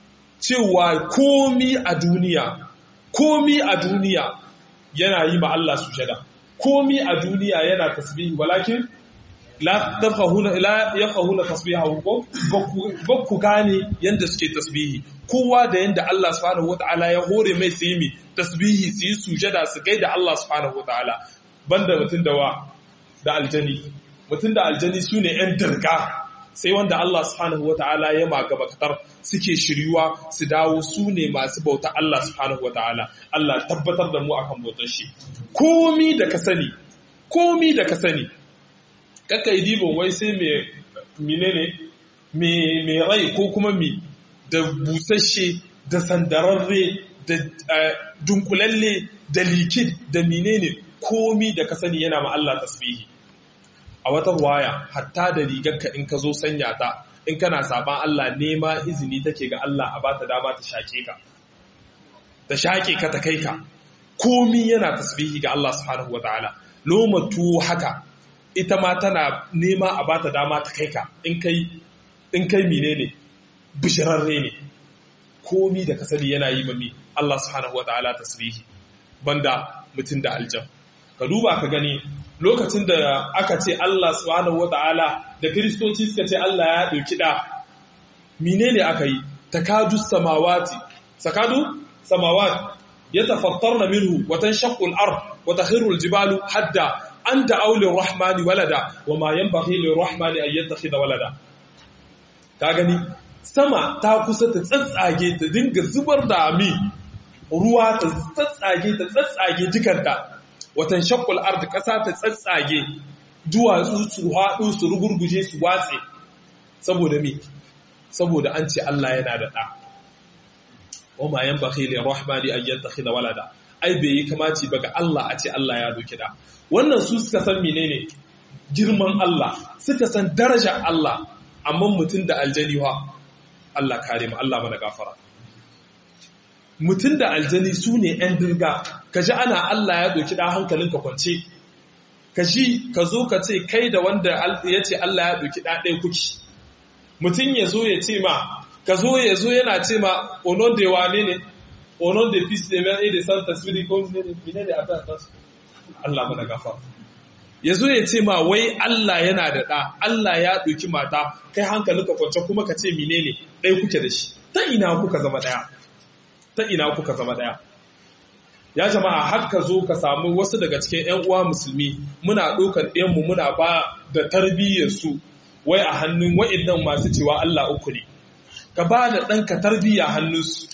Speaker 2: cewa komi a duniya komi a duniya yana yi ma Allah sujada komi a duniya yana tasbihi walakin la tafahuna la yafahuna tasbihahu ko bakku gane yanda suke tasbihi kowa da yanda Allah subhanahu wataala ya hore mai su yi tasbihi su yi sujada su gaida Allah subhanahu wataala banda mutun da wa da aljani mutun da aljani sune yan dirga sai wanda Allah subhanahu wataala ya magaba katar suke shiryuwa su dawo su ne masu bauta Allah subhanahu wataala Allah tabbatar da mu akan bautar shi komi da ka sani komi da ka sani kaka yi dibon wai sai mai menene mai rai ko kuma mai da busasshe da sandararre da dunkulalle da likid da menene komi da ka sani yana ma Allah tasbihi a wata waya hatta da rigarka in ka zo sanya ta in kana saban Allah nema izini take ga Allah a bata dama ta shake ka ta shake ka ta kai ka komi yana tasbihi ga Allah subhanahu wataala lomatu haka ita ma tana nema a bata dama ta kai ka in kai in kai menene bishirarre ne komi da kasali yana yi mami Allah subhanahu wataala tasbihi banda mutun da aljan ka duba ka gani lokacin da aka ce Allah subhanahu wataala da kristoci suka ce Allah ya dauki da menene aka yi takadu samawati sakadu samawati yatafattarna minhu wa tanshaqqu al-ard wa takhiru al-jibalu hadda an da'aw lir-rahmani walada wa ma yanbaghi lir-rahmani an yattakhidha walada ka gani sama ta kusa ta tsatsage ta dinga zubar da ami ruwa ta tsatsage ta tsatsage jikanta watan shaqqul ard kasa ta tsatsage duwatsu su haɗu su rugurguje su watse saboda me saboda an ce Allah yana da ɗa wa ma yanbaghi lir-rahmani an yattakhidha walada ai bai yi kamaci ba ga Allah a ce Allah ya doki da wannan su suka san menene girman Allah suka san darajar Allah amma mutum da aljani wa Allah kare mu Allah mana gafara mutum da aljani su ne ‘yan dirga ka ji ana Allah ya doki ɗan hankalinka kwance ka ji ka zo ka ce kai da wanda ya ce Allah ya doki ɗan ɗaya kuki mutum ya zo ya ce ma ka zo ya zo yana ce ma onon da wane ne onon da peace de mer et de saint esprit comme ne ne a ta Allah mana gafara ya zo ya ce ma wai Allah yana da ɗa Allah ya ɗauki mata kai hankalinka kwance kuma ka ce menene ɗaya kuke da shi ta ina kuka zama ɗaya ta ina kuka zama ɗaya ya jama'a har ka zo ka samu wasu daga cikin ‘yan uwa musulmi muna ɗaukar ɗayanmu muna ba da tarbiyyarsu wai a hannun wa'innan masu cewa Allah uku ne ka ba da ɗanka tarbiyya hannunsu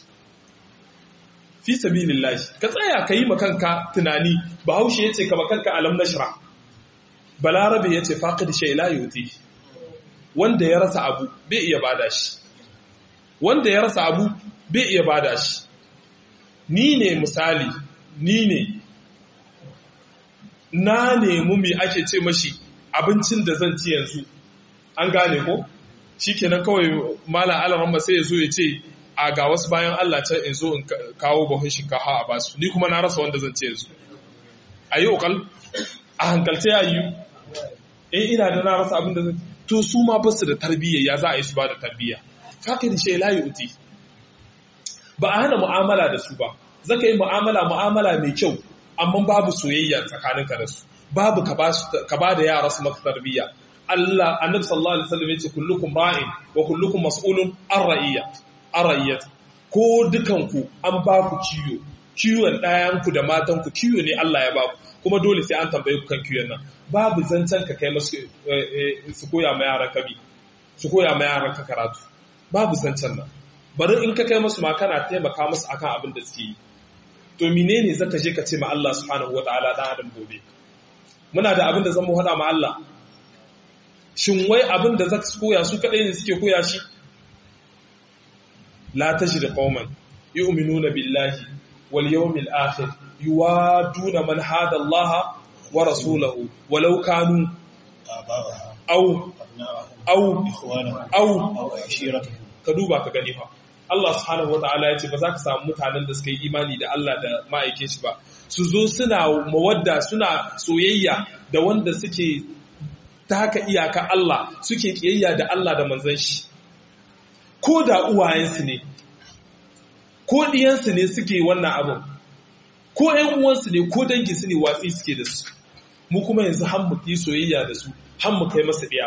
Speaker 2: fi sabilillahi ka tsaya ka yi makanka tunani bahaushe ya ce ka makanka alam nashra balarabe ya ce faƙi da shaila yuti wanda ya rasa abu bai iya bada shi wanda ya rasa abu bai iya bada shi ni ne misali ni ne na nemi mai ake ce mashi abincin da zan ci yanzu an gane ko shi kenan kawai malam alaramma sai ya zo ya ce a ga wasu bayan Allah can in zo in kawo bahun shinkafa a basu ni kuma na rasa wanda zan ci yanzu a yi okal a hankalce ya yi in ina da na rasa abin da zan to su ma ba su da tarbiyya ya za a yi su ba da tarbiyya haka da shi layi uti ba a hana mu'amala da su ba zaka yi mu'amala mu'amala mai kyau amma babu soyayya tsakaninka da su babu ka ba da yara su maka tarbiyya Allah annabi sallallahu alaihi wasallam yace kullukum ra'in wa kullukum mas'ulun an ra'iyya an ra'iyyat ko dukanku an ba ku kiyo kiwon ɗayanku da matanku kiyo ne Allah ya ba ku kuma dole sai an tambaye ku kan kiyon nan babu zancen ka kai masu su koya ma yaran kabi su koya ma yaran ka karatu babu zancen nan bari in ka kai masu ma kana taimaka musu akan abin da suke yi to menene zaka je ka ce ma Allah subhanahu wataala dan adam gobe muna da abin da zan mu hada ma Allah shin wai abin da zaka koya su kadai ne suke koya shi la tajid qauman yu'minuna billahi wal yawmil akhir yuwaduna man hada Allah wa rasulahu walau kanu aw aw aw ka duba ka gani fa Allah subhanahu wataala ya ce ba za ka samu mutanen da suka yi imani da Allah da ma'aikin shi ba su zo suna mawadda suna soyayya da wanda suke taka iyaka Allah suke kiyayya da Allah da manzon shi ko da uwayensu ne ko diyansu ne suke wannan abin ko ƴan uwansu ne ko danginsu ne watsi suke da su mu kuma yanzu har mu yi soyayya da su har mu kai masa diya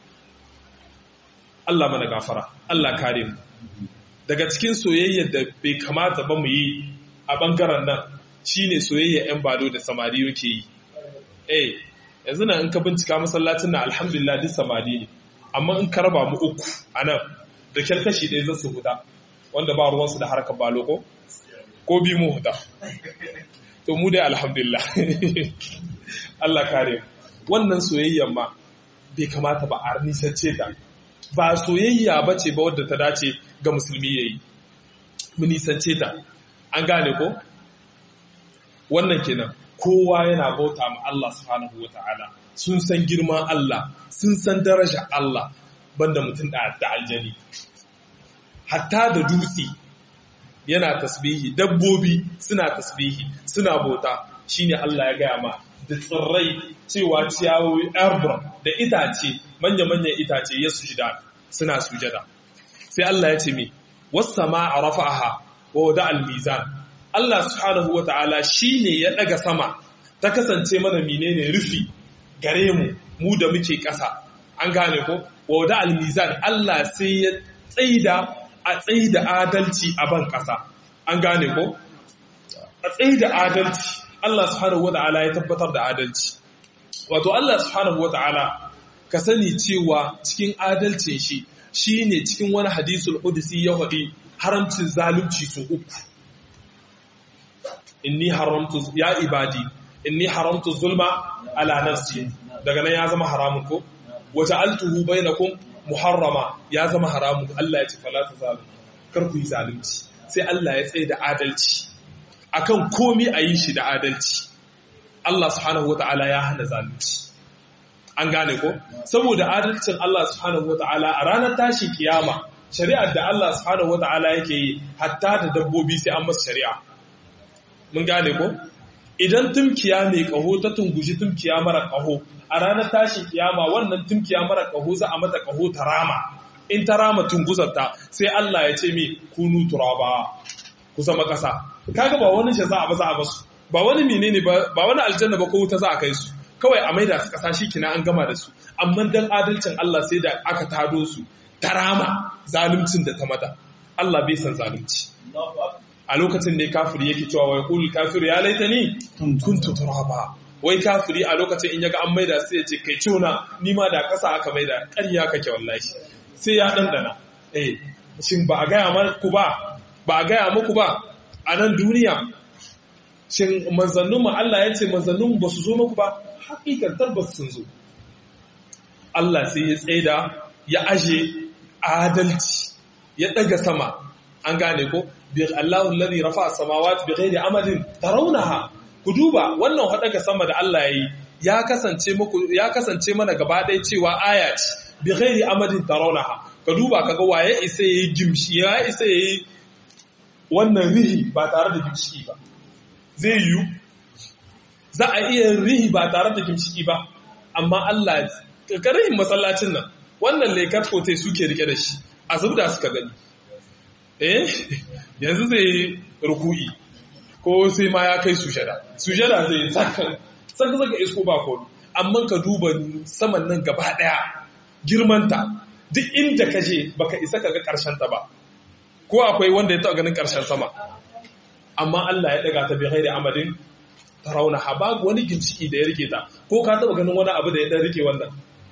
Speaker 2: Allah mana gafara Allah kare mu daga cikin soyayyar da bai kamata ba mu yi a bangaren nan shine soyayya ƴan bado da samari yake yi eh yanzu nan in ka bincika masallacin nan alhamdulillah duk samari ne amma in ka raba mu uku anan da kyalkashi ɗaya zan su huda wanda ba ruwansu da harkar balo ko ko bi mu huda to mu dai alhamdulillah Allah kare mu wannan soyayyar ma bai kamata ba a nisance ta ba soyayya ba ce ba wadda ta dace ga musulmi ya yi mu nisance ta an gane ko wannan kenan kowa yana bauta ma Allah subhanahu wata'ala sun san girman Allah sun san daraja Allah banda mutum da da aljani hatta da dutse yana tasbihi dabbobi suna tasbihi suna bauta shine Allah ya gaya ma da tsirrai cewa ciyawoyi arbra da itace manya-manyan itace ya sujada suna sujada sai Allah ya ce mi was-samaa rafa'aha wa wada al-mizan Allah subhanahu wata'ala shine ya daga sama ta kasance mana menene rufi gare mu mu da muke ƙasa an gane ko wa wada al-mizan Allah sai ya tsaida a tsaida adalci a ban ƙasa an gane ko a tsaida adalci Allah subhanahu wata'ala ya tabbatar da adalci wato Allah subhanahu wata'ala ka sani cewa cikin adalcin shi shine cikin wani hadisul qudsi ya faɗi haramcin zalunci su uku inni haramtu ya ibadi inni haramtu zulma ala nafsi daga nan ya zama haramun ko waja'altuhu bainakum muharrama ya zama haramun Allah ya ce fala tazalim kar ku yi zalunci sai Allah ya tsaye da adalci akan komi a yi shi da adalci Allah subhanahu wata'ala ya hana zalunci an gane ko saboda adalcin Allah subhanahu wata'ala a ranar tashin kiyama shari'ar da Allah subhanahu wata'ala yake yi hatta da dabbobi sai an masa shari'a mun gane ko idan tumkiya mai kaho ta tungushi tumkiya mara kaho a ranar tashin kiyama wannan tumkiya mara kaho za a mata kaho ta rama in ta rama tunguzarta sai Allah ya ce mi kunu turaba ku zama kasa kaga ba wani shi za a ba za a basu ba wani menene ba ba wani aljanna ba ko wuta za a kai su kawai a maida su kasa shikina an gama da su amma dan adalcin Allah sai da aka tado su tarama zaluncin da ta mata Allah bai san zalunci a lokacin ne kafiri yake cewa wai qul kafiru ya laitani kuntu turaba wai kafiri a lokacin in yaga an maida sai ya ce kai ciona ni ma da kasa aka maida ƙarya kake wallahi sai ya dandana eh shin ba a gaya muku ba ba a gaya muku ba a nan duniya shin manzanninmu Allah ya ce manzanninmu ba su zo muku ba haƙiƙar tabbas sun zo Allah sai ya tsaida ya aje adalci ya daga sama an gane ko bi Allahu alladhi rafa'a as-samawati bighairi amadin tarawnaha ku duba wannan hadaga sama da Allah yayi ya kasance muku ya kasance mana gaba ɗaya cewa aya ce bighairi amadin tarawnaha ka duba kaga waye isa yayi gimshi ya isa yayi wannan rihi ba tare da gimshiki ba zai yiwu za a iya rihi ba tare da gimshiki ba amma Allah karihin masallacin nan wannan lekar kotai suke rike da shi a zubda suka gani eh yanzu zai ruku'i ko sai ma ya kai sujada sujada zai saka saka saka isko ba ko amma ka duba saman nan gaba daya girmanta duk inda kaje baka isa kaga karshen ta ba ko akwai wanda ya taɓa ganin ƙarshen sama amma Allah ya ɗaga ta bi ghairi amadin tarawna babu wani ginciki da ya rike ta ko ka taɓa ganin wani abu da ya ɗan rike wannan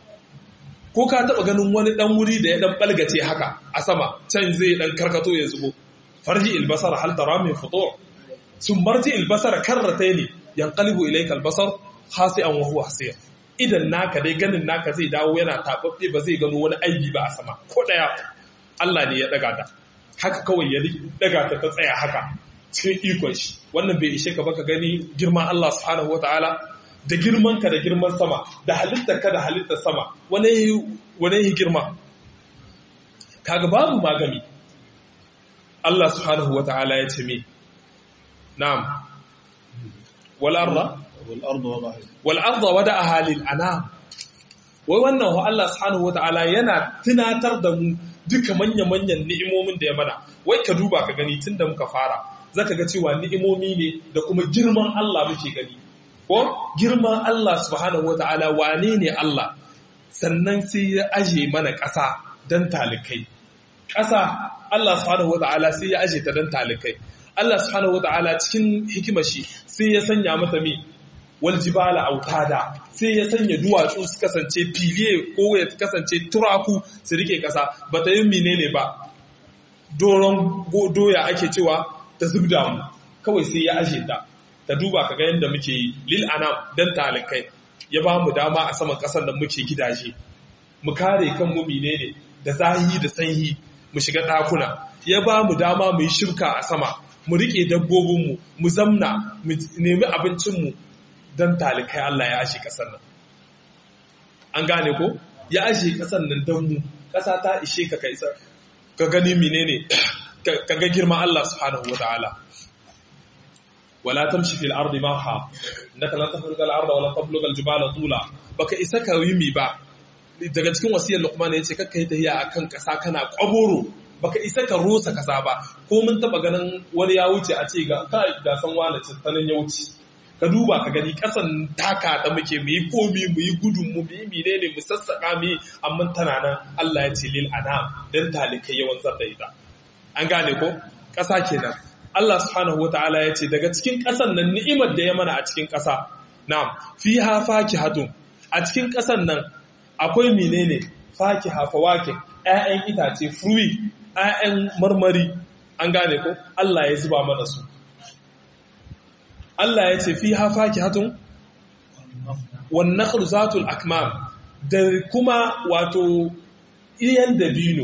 Speaker 2: ko ka taɓa ganin wani ɗan wuri da ya ɗan ɓalgace haka a sama can zai ɗan karkato ya zubo farji albasar hal tara min futur sun marji albasar karrataini yanqalibu ilayka albasar khasi'an wa huwa hasir idan naka dai ganin naka zai dawo yana tababbe ba zai gano wani aibi ba a sama ko daya Allah ne ya ɗaga ta haka kawai ya daga ta ta tsaya haka cikin ikon shi wannan bai ishe ka ba ka gani girman Allah subhanahu wataala da girman ka da girman sama da halittar ka da halittar sama wane yi girma kaga babu magami Allah subhanahu wataala ya ce me na'am wal arda
Speaker 1: wal arda wada'a
Speaker 2: wal arda wada'aha lil anam wai wannan wa Allah subhanahu wataala yana tunatar da mu duka manya-manyan ni'imomin da ya mana wai ka duba ka gani tunda muka fara zaka ga cewa ni'imomi ne da kuma girman Allah muke gani ko girman Allah subhanahu wataala wane ne Allah sannan sai ya aje mana ƙasa dan talikai ƙasa Allah subhanahu wataala sai ya aje ta dan talikai Allah subhanahu wataala cikin hikimar shi sai ya sanya mata mi wal jibala autada sai ya sanya duwatsu su kasance filiye ko ya kasance turaku su rike kasa bata yin menene ba doron doya ake cewa ta zubda mu kawai sai ya ashe ta ta duba kaga yanda muke yi lil anam dan talikai ya ba mu dama a saman kasar da muke gidaje mu kare kanmu menene da zahi da sanyi mu shiga dakuna ya ba mu dama mu yi shirka a sama mu rike dabbobinmu mu zamna mu nemi abincinmu don talikai Allah ya ashe ƙasar nan an gane ko ya ashe ƙasar nan don mu ƙasa ta ishe ka kai ka gani menene ka ga girma Allah subhanahu wataala wala tamshi fil ardi marha innaka lan tahriqa al arda wala tabluga al jibala tula baka isa ka yi mi ba daga cikin wasiyar Luqman yace kakka yi tahiya akan ƙasa kana kwaboro baka isa ka rosa ƙasa ba ko mun taba ganin wani ya wuce a ce ga kai ga san wani tattanin ya wuce ka duba ka gani kasan taka da muke mu yi komi mu yi gudun mu yi mine ne mu sassaka mu yi amma tana nan Allah ya ce lil anam dan talikai yawan zarda ita an gane ko ƙasa kenan Allah subhanahu wataala ya ce daga cikin ƙasan nan ni'imar da ya mana a cikin ƙasa na'am fiha fakihatun a cikin ƙasan nan akwai menene fakiha fawakih ƴaƴan itace fruit ƴaƴan marmari an gane ko Allah ya zuba mana su Allah ya ce fi hafa ki hatun wannan zatul akmam da kuma wato iyan dabino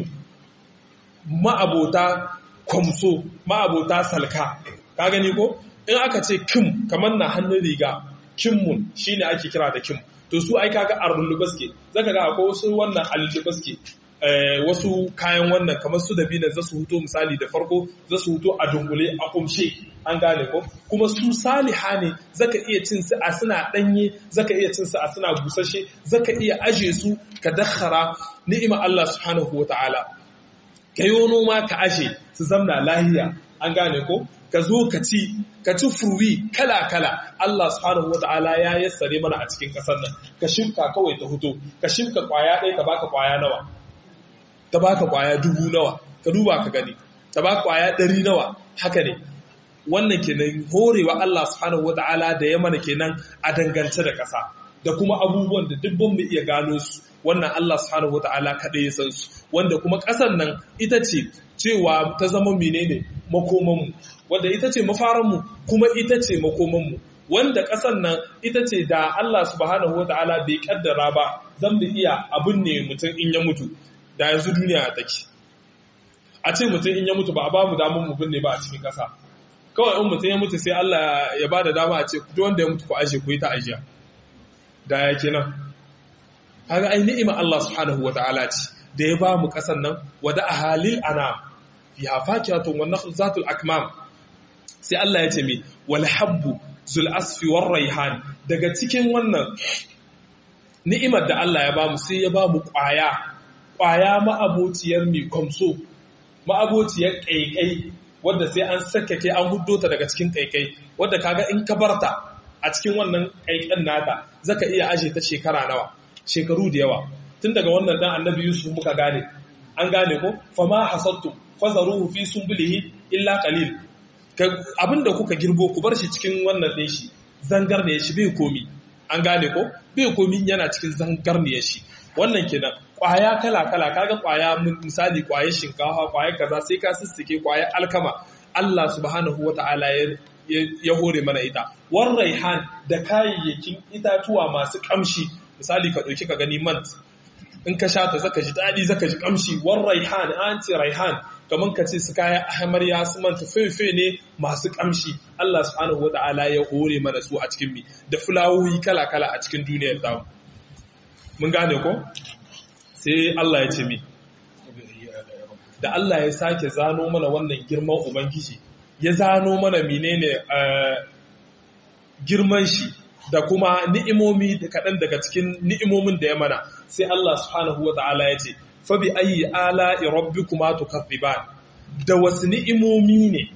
Speaker 2: ma'abota kwamso ma'abota salka ka gani ko in aka ce kim kamar na hannun riga kimmun shine ake kira da kim to su ai kaga arlubaske zaka ga akwai wasu wannan allubaske wasu kayan wannan kamar su dabinan za su huto misali da farko za su huto a dunkule a kumshe an gane ko kuma su saliha ne zaka iya cin su a suna danye zaka iya cin su a suna busashe zaka iya aje su ka dakhara ni'ima Allah subhanahu wataala kayo noma ka aje su zamna lahiya an gane ko ka zo ka ci ka ci furwi kala kala Allah subhanahu wataala ya yassare mana a cikin kasar nan ka shimka kawai ta huto ka shimka kwaya ɗaya ka baka kwaya nawa ta baka kwaya dubu nawa ka duba ka gani ta baka kwaya ɗari nawa haka ne wannan kenan horewa Allah subhanahu wataala da ya mana kenan a dangance da ƙasa da kuma abubuwan da dubban mu iya gano su wannan Allah subhanahu wataala kaɗai ya san su wanda kuma ƙasar nan ita ce cewa ta zama menene makoman mu wanda ita ce mafaran mu kuma ita ce makoman mu wanda ƙasar nan ita ce da Allah subhanahu wataala bai kaddara ba zan bi iya abun ne mutum in ya mutu da yanzu duniya take a ce mutum in ya mutu ba a ba mu damar mu binne ba a cikin ƙasa kawai in mutum ya mutu sai Allah ya ba da dama a ce duk wanda ya mutu ku aje ku yi ta ajiya da ya kenan kaga ai ni'ima Allah subhanahu wataala ce da ya ba mu ƙasan nan wada ahalil ana ya fakiyatun wa nakhl zatul akmam sai Allah ya ce mi wal habbu zul asfi war raihan daga cikin wannan ni'imar da Allah ya ba mu sai ya ba mu ƙwaya ƙwaya ma'abociyar mai kwamso ma'abociyar ƙaiƙai wadda sai an sakake an hudo ta daga cikin ƙaiƙai wadda kaga in ka barta a cikin wannan ƙaiƙan nata zaka iya aje ta shekara nawa shekaru da yawa tun daga wannan dan annabi Yusuf muka gane an gane ko fama hasattum fazaruhu fi sunbulihi illa qalil abinda kuka girbo ku bar shi cikin wannan din shi zangar ne shi bai komi an gane ko bai komi yana cikin zangar ne shi wannan kenan kwaya kala-kala kaga kwaya misali kwayar shinkafa kwayar kaza sai ka sissike kwayar alkama Allah subhanahu wata'ala ya, ya hore mana ita war raihan da kayayyakin itatuwa masu kamshi misali ka dauki ka gani mant in ka sha ta zaka ji dadi zaka ji kamshi war raihan an ce raihan kaman ka ce su kayan amarya su manta fefe ne masu kamshi Allah subhanahu wata'ala ya hore mana su a cikin mi da fulawoyi kala-kala a cikin duniyar ta mun gane ko sai Allah ya ce mi da Allah ya sake zano mana wannan girman ubangiji ya zano mana menene girman shi da kuma ni'imomi da kaɗan daga cikin ni'imomin da ya mana sai Allah subhanahu wata'ala ya ce fa bi ayyi ala'i rabbikuma tukaththiban da wasu ni'imomi ne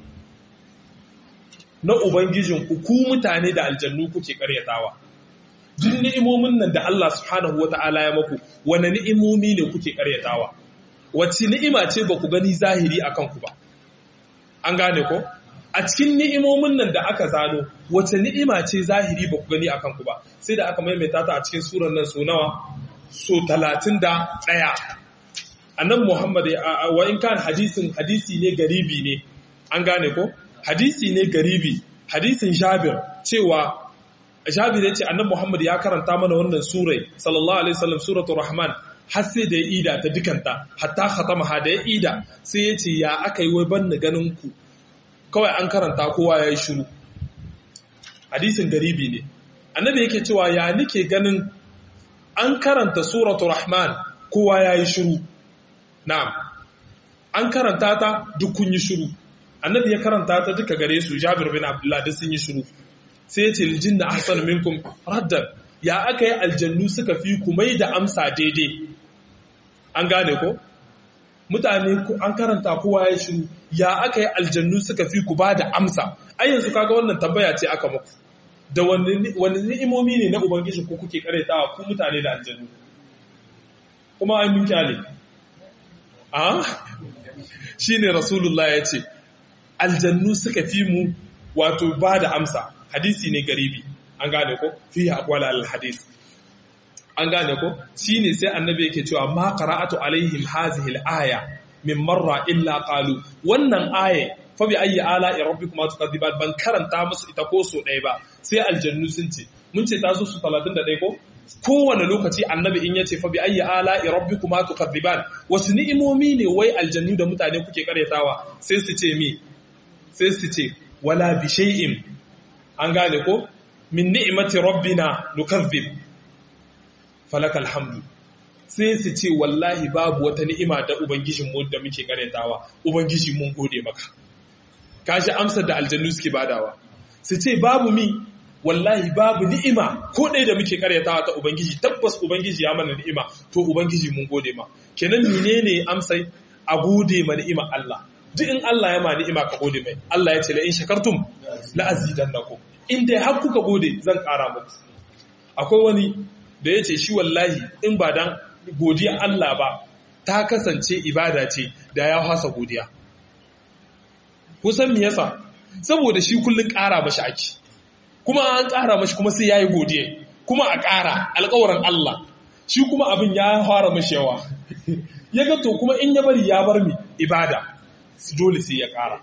Speaker 2: na ubangijin ku ku mutane da aljannu kuke karyatawa duk ni'imomin nan da Allah subhanahu wata'ala ya maku wani ni'imomi ne kuke karyatawa wacce ni'ima ce ba ku gani zahiri akan ku ba an gane ko a cikin ni'imomin nan da aka zano wace ni'ima ce zahiri ba ku gani akan ku ba sai da aka maimaita ta a cikin surar nan so nawa so talatin da ɗaya annabi Muhammad wa in kan hadisin hadisi ne garibi ne an gane ko hadisi ne garibi hadisin Jabir cewa Jabir yace annabi Muhammad ya karanta mana wannan surai sallallahu alaihi wasallam suratul rahman har sai da ya ida ta dukanta hatta khatamaha da ya ida sai yace ya akai wai banni ganin ku kawai an karanta kowa yayi shiru hadisin garibi ne annabi yake cewa ya nike ganin an karanta suratul rahman kowa yayi shiru na'am an karanta ta duk kun yi shiru annabi ya karanta ta duka gare su Jabir bin Abdullah da sun yi shiru sai ya ce aljinna ahsan minkum raddan ya aka yi aljannu suka fi ku mai da amsa daidai an gane ko mutane an karanta kowa ya shiru ya aka yi aljannu suka fi ku ba da amsa ai yanzu kaga wannan tambaya ce aka muku da wani ni'imomi ne na ubangiji ko kuke karetawa ku mutane da aljannu kuma ai mun kyale a shine rasulullah ya ce aljannu suka fi mu wato ba da amsa hadisi ne garibi an gane ko fi aqwal al hadith an gane ko shine sai annabi yake cewa ma qara'atu alaihim hadhihi al aya min marra illa qalu wannan aya fa bi ayyi ala'i rabbikuma tukadiban ban karanta musu ita ko so ɗaya ba sai aljannu sun ce mun ce ta zo su talatin da ɗaya ko kowane lokaci annabi in yace fa bi ayyi ala'i rabbikuma tukadiban wasu ni'imomi ne wai aljannu da mutane kuke karyatawa sai su ce mi sai su ce wala bi shay'in an gane ko min ni'mati rabbina nukazzib falakal hamdu sai su ce wallahi babu wata ni'ima da ubangijin mu da muke karyatawa ubangiji mun gode maka kashi amsar da aljannu suke badawa su ce babu mi wallahi babu ni'ima ko ɗaya da muke karyatawa ta ubangiji tabbas ubangiji ya mana ni'ima to ubangiji mun gode ma kenan menene amsai a gode ma ni'ima Allah duk in Allah ya ma ni'ima ka gode mai Allah ya ce la in shakartum la azidannakum in dai har kuka gode zan ƙara muku akwai wani da yace shi wallahi in ba dan godiya Allah ba ta kasance ibada ce da ya hasa godiya kusan me yasa saboda shi kullun ƙara mashi ake kuma an ƙara mashi kuma sai yayi godiya kuma a ƙara alƙawarin Allah shi kuma abin ya fara mashi yawa yaga to kuma in ya bari ya bar mi ibada dole sai ya ƙara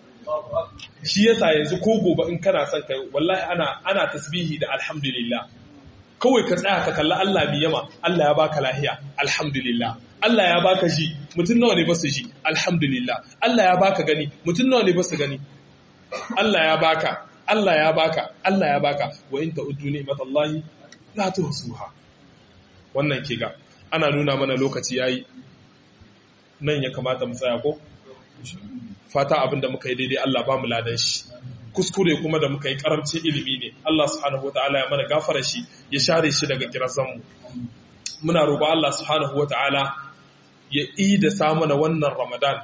Speaker 2: shi yasa yanzu ko gobe in kana son kai wallahi ana ana tasbihi da alhamdulillah kawai ka tsaya ka kalli Allah bi yama Allah ya baka lahiya alhamdulillah Allah ya baka ji mutun nawa ne basu ji alhamdulillah Allah ya baka gani mutun nawa ne basu gani Allah ya baka Allah ya baka Allah ya baka wa in ta'uddu ni'matallahi la tuhsuha wannan ke ga ana nuna mana lokaci yayi nan ya kamata mu tsaya ko fata abinda muka yi daidai Allah ba mu ladan shi kuskure kuma da muka yi karamci ilimi ne Allah subhanahu wataala ya mana gafara shi ya share shi daga kirazan mu muna roƙo Allah subhanahu wataala ya yi da samu na wannan Ramadan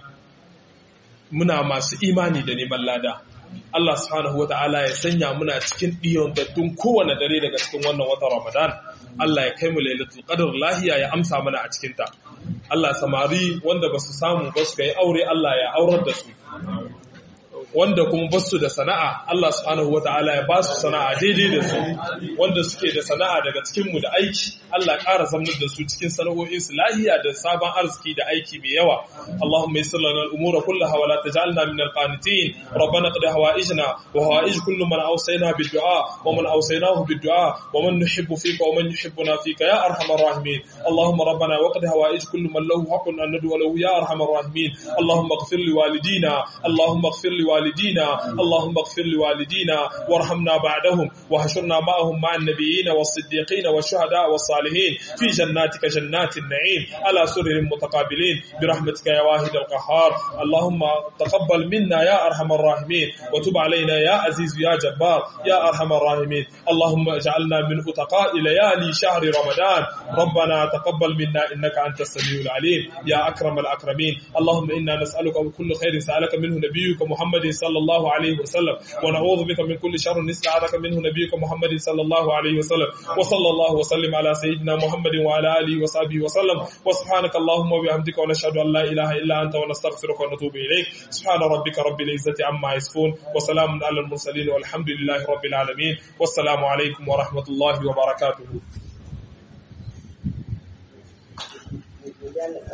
Speaker 2: muna masu imani da neman lada Allah subhanahu wataala ya sanya muna cikin diyon daddun kowane dare daga cikin wannan watan Ramadan Allah ya kai mu lailatul qadr lahiya ya amsa mana a cikin ta Allah samari wanda basu samu ba su kai aure Allah ya aurar da su wanda kuma basu da sana'a Allah subhanahu wataala ya ba su sana'a daidai da su, wanda suke da sana'a daga cikin mu da aiki Allah ya ƙara zamanar da su cikin sana'o'in su lahiya da sabon arziki da aiki mai yawa. Allahumma yassir lana al-umura kullaha wa la taj'alna min al-qanitin. Rabbana qad hawaijna wa hawaij kullu man awsayna bid-du'a wa man awsaynahu bid-du'a wa man nuhibbu fika wa man yuhibbuna fika ya arhamar rahimin. Allahumma rabbana wa qad hawaij kullu man lahu haqqun an nad'u lahu ya arhamar rahimin. Allahumma ighfir li walidina Allahumma ighfir li walidina Allahumma ighfir li walidina warhamna ba'dahum wa hashurna ma'ahum ma'an nabiyyin was-siddiqin wash-shuhada was-salihin fi jannatika jannatin na'im ala sururin mutaqabilin برحمتك يا واحد القهار. اللهم تقبل منا يا أرحم الراحمين وتب علينا يا عزيز يا جبار يا أرحم الراحمين. اللهم اجعلنا من أتقاء ليالي شهر رمضان. ربنا تقبل منا إنك أنت السميع العليم يا أكرم الأكرمين. اللهم إنا نسألك بكل خير سألك منه نبيك محمد صلى الله عليه وسلم ونعوذ بك من كل شر نستعاذك منه نبيك محمد صلى الله عليه وسلم. وصلى الله وسلم على سيدنا محمد وعلى آله وصحبه وسلم. وسبحانك اللهم وبحمدك ونشهد أن لا إله إلا أنت ونستغفرك ونتوب إليك. سبحان ربك رب العزة عما يصفون وسلام على المرسلين والحمد لله رب العالمين والسلام عليكم ورحمة الله وبركاته.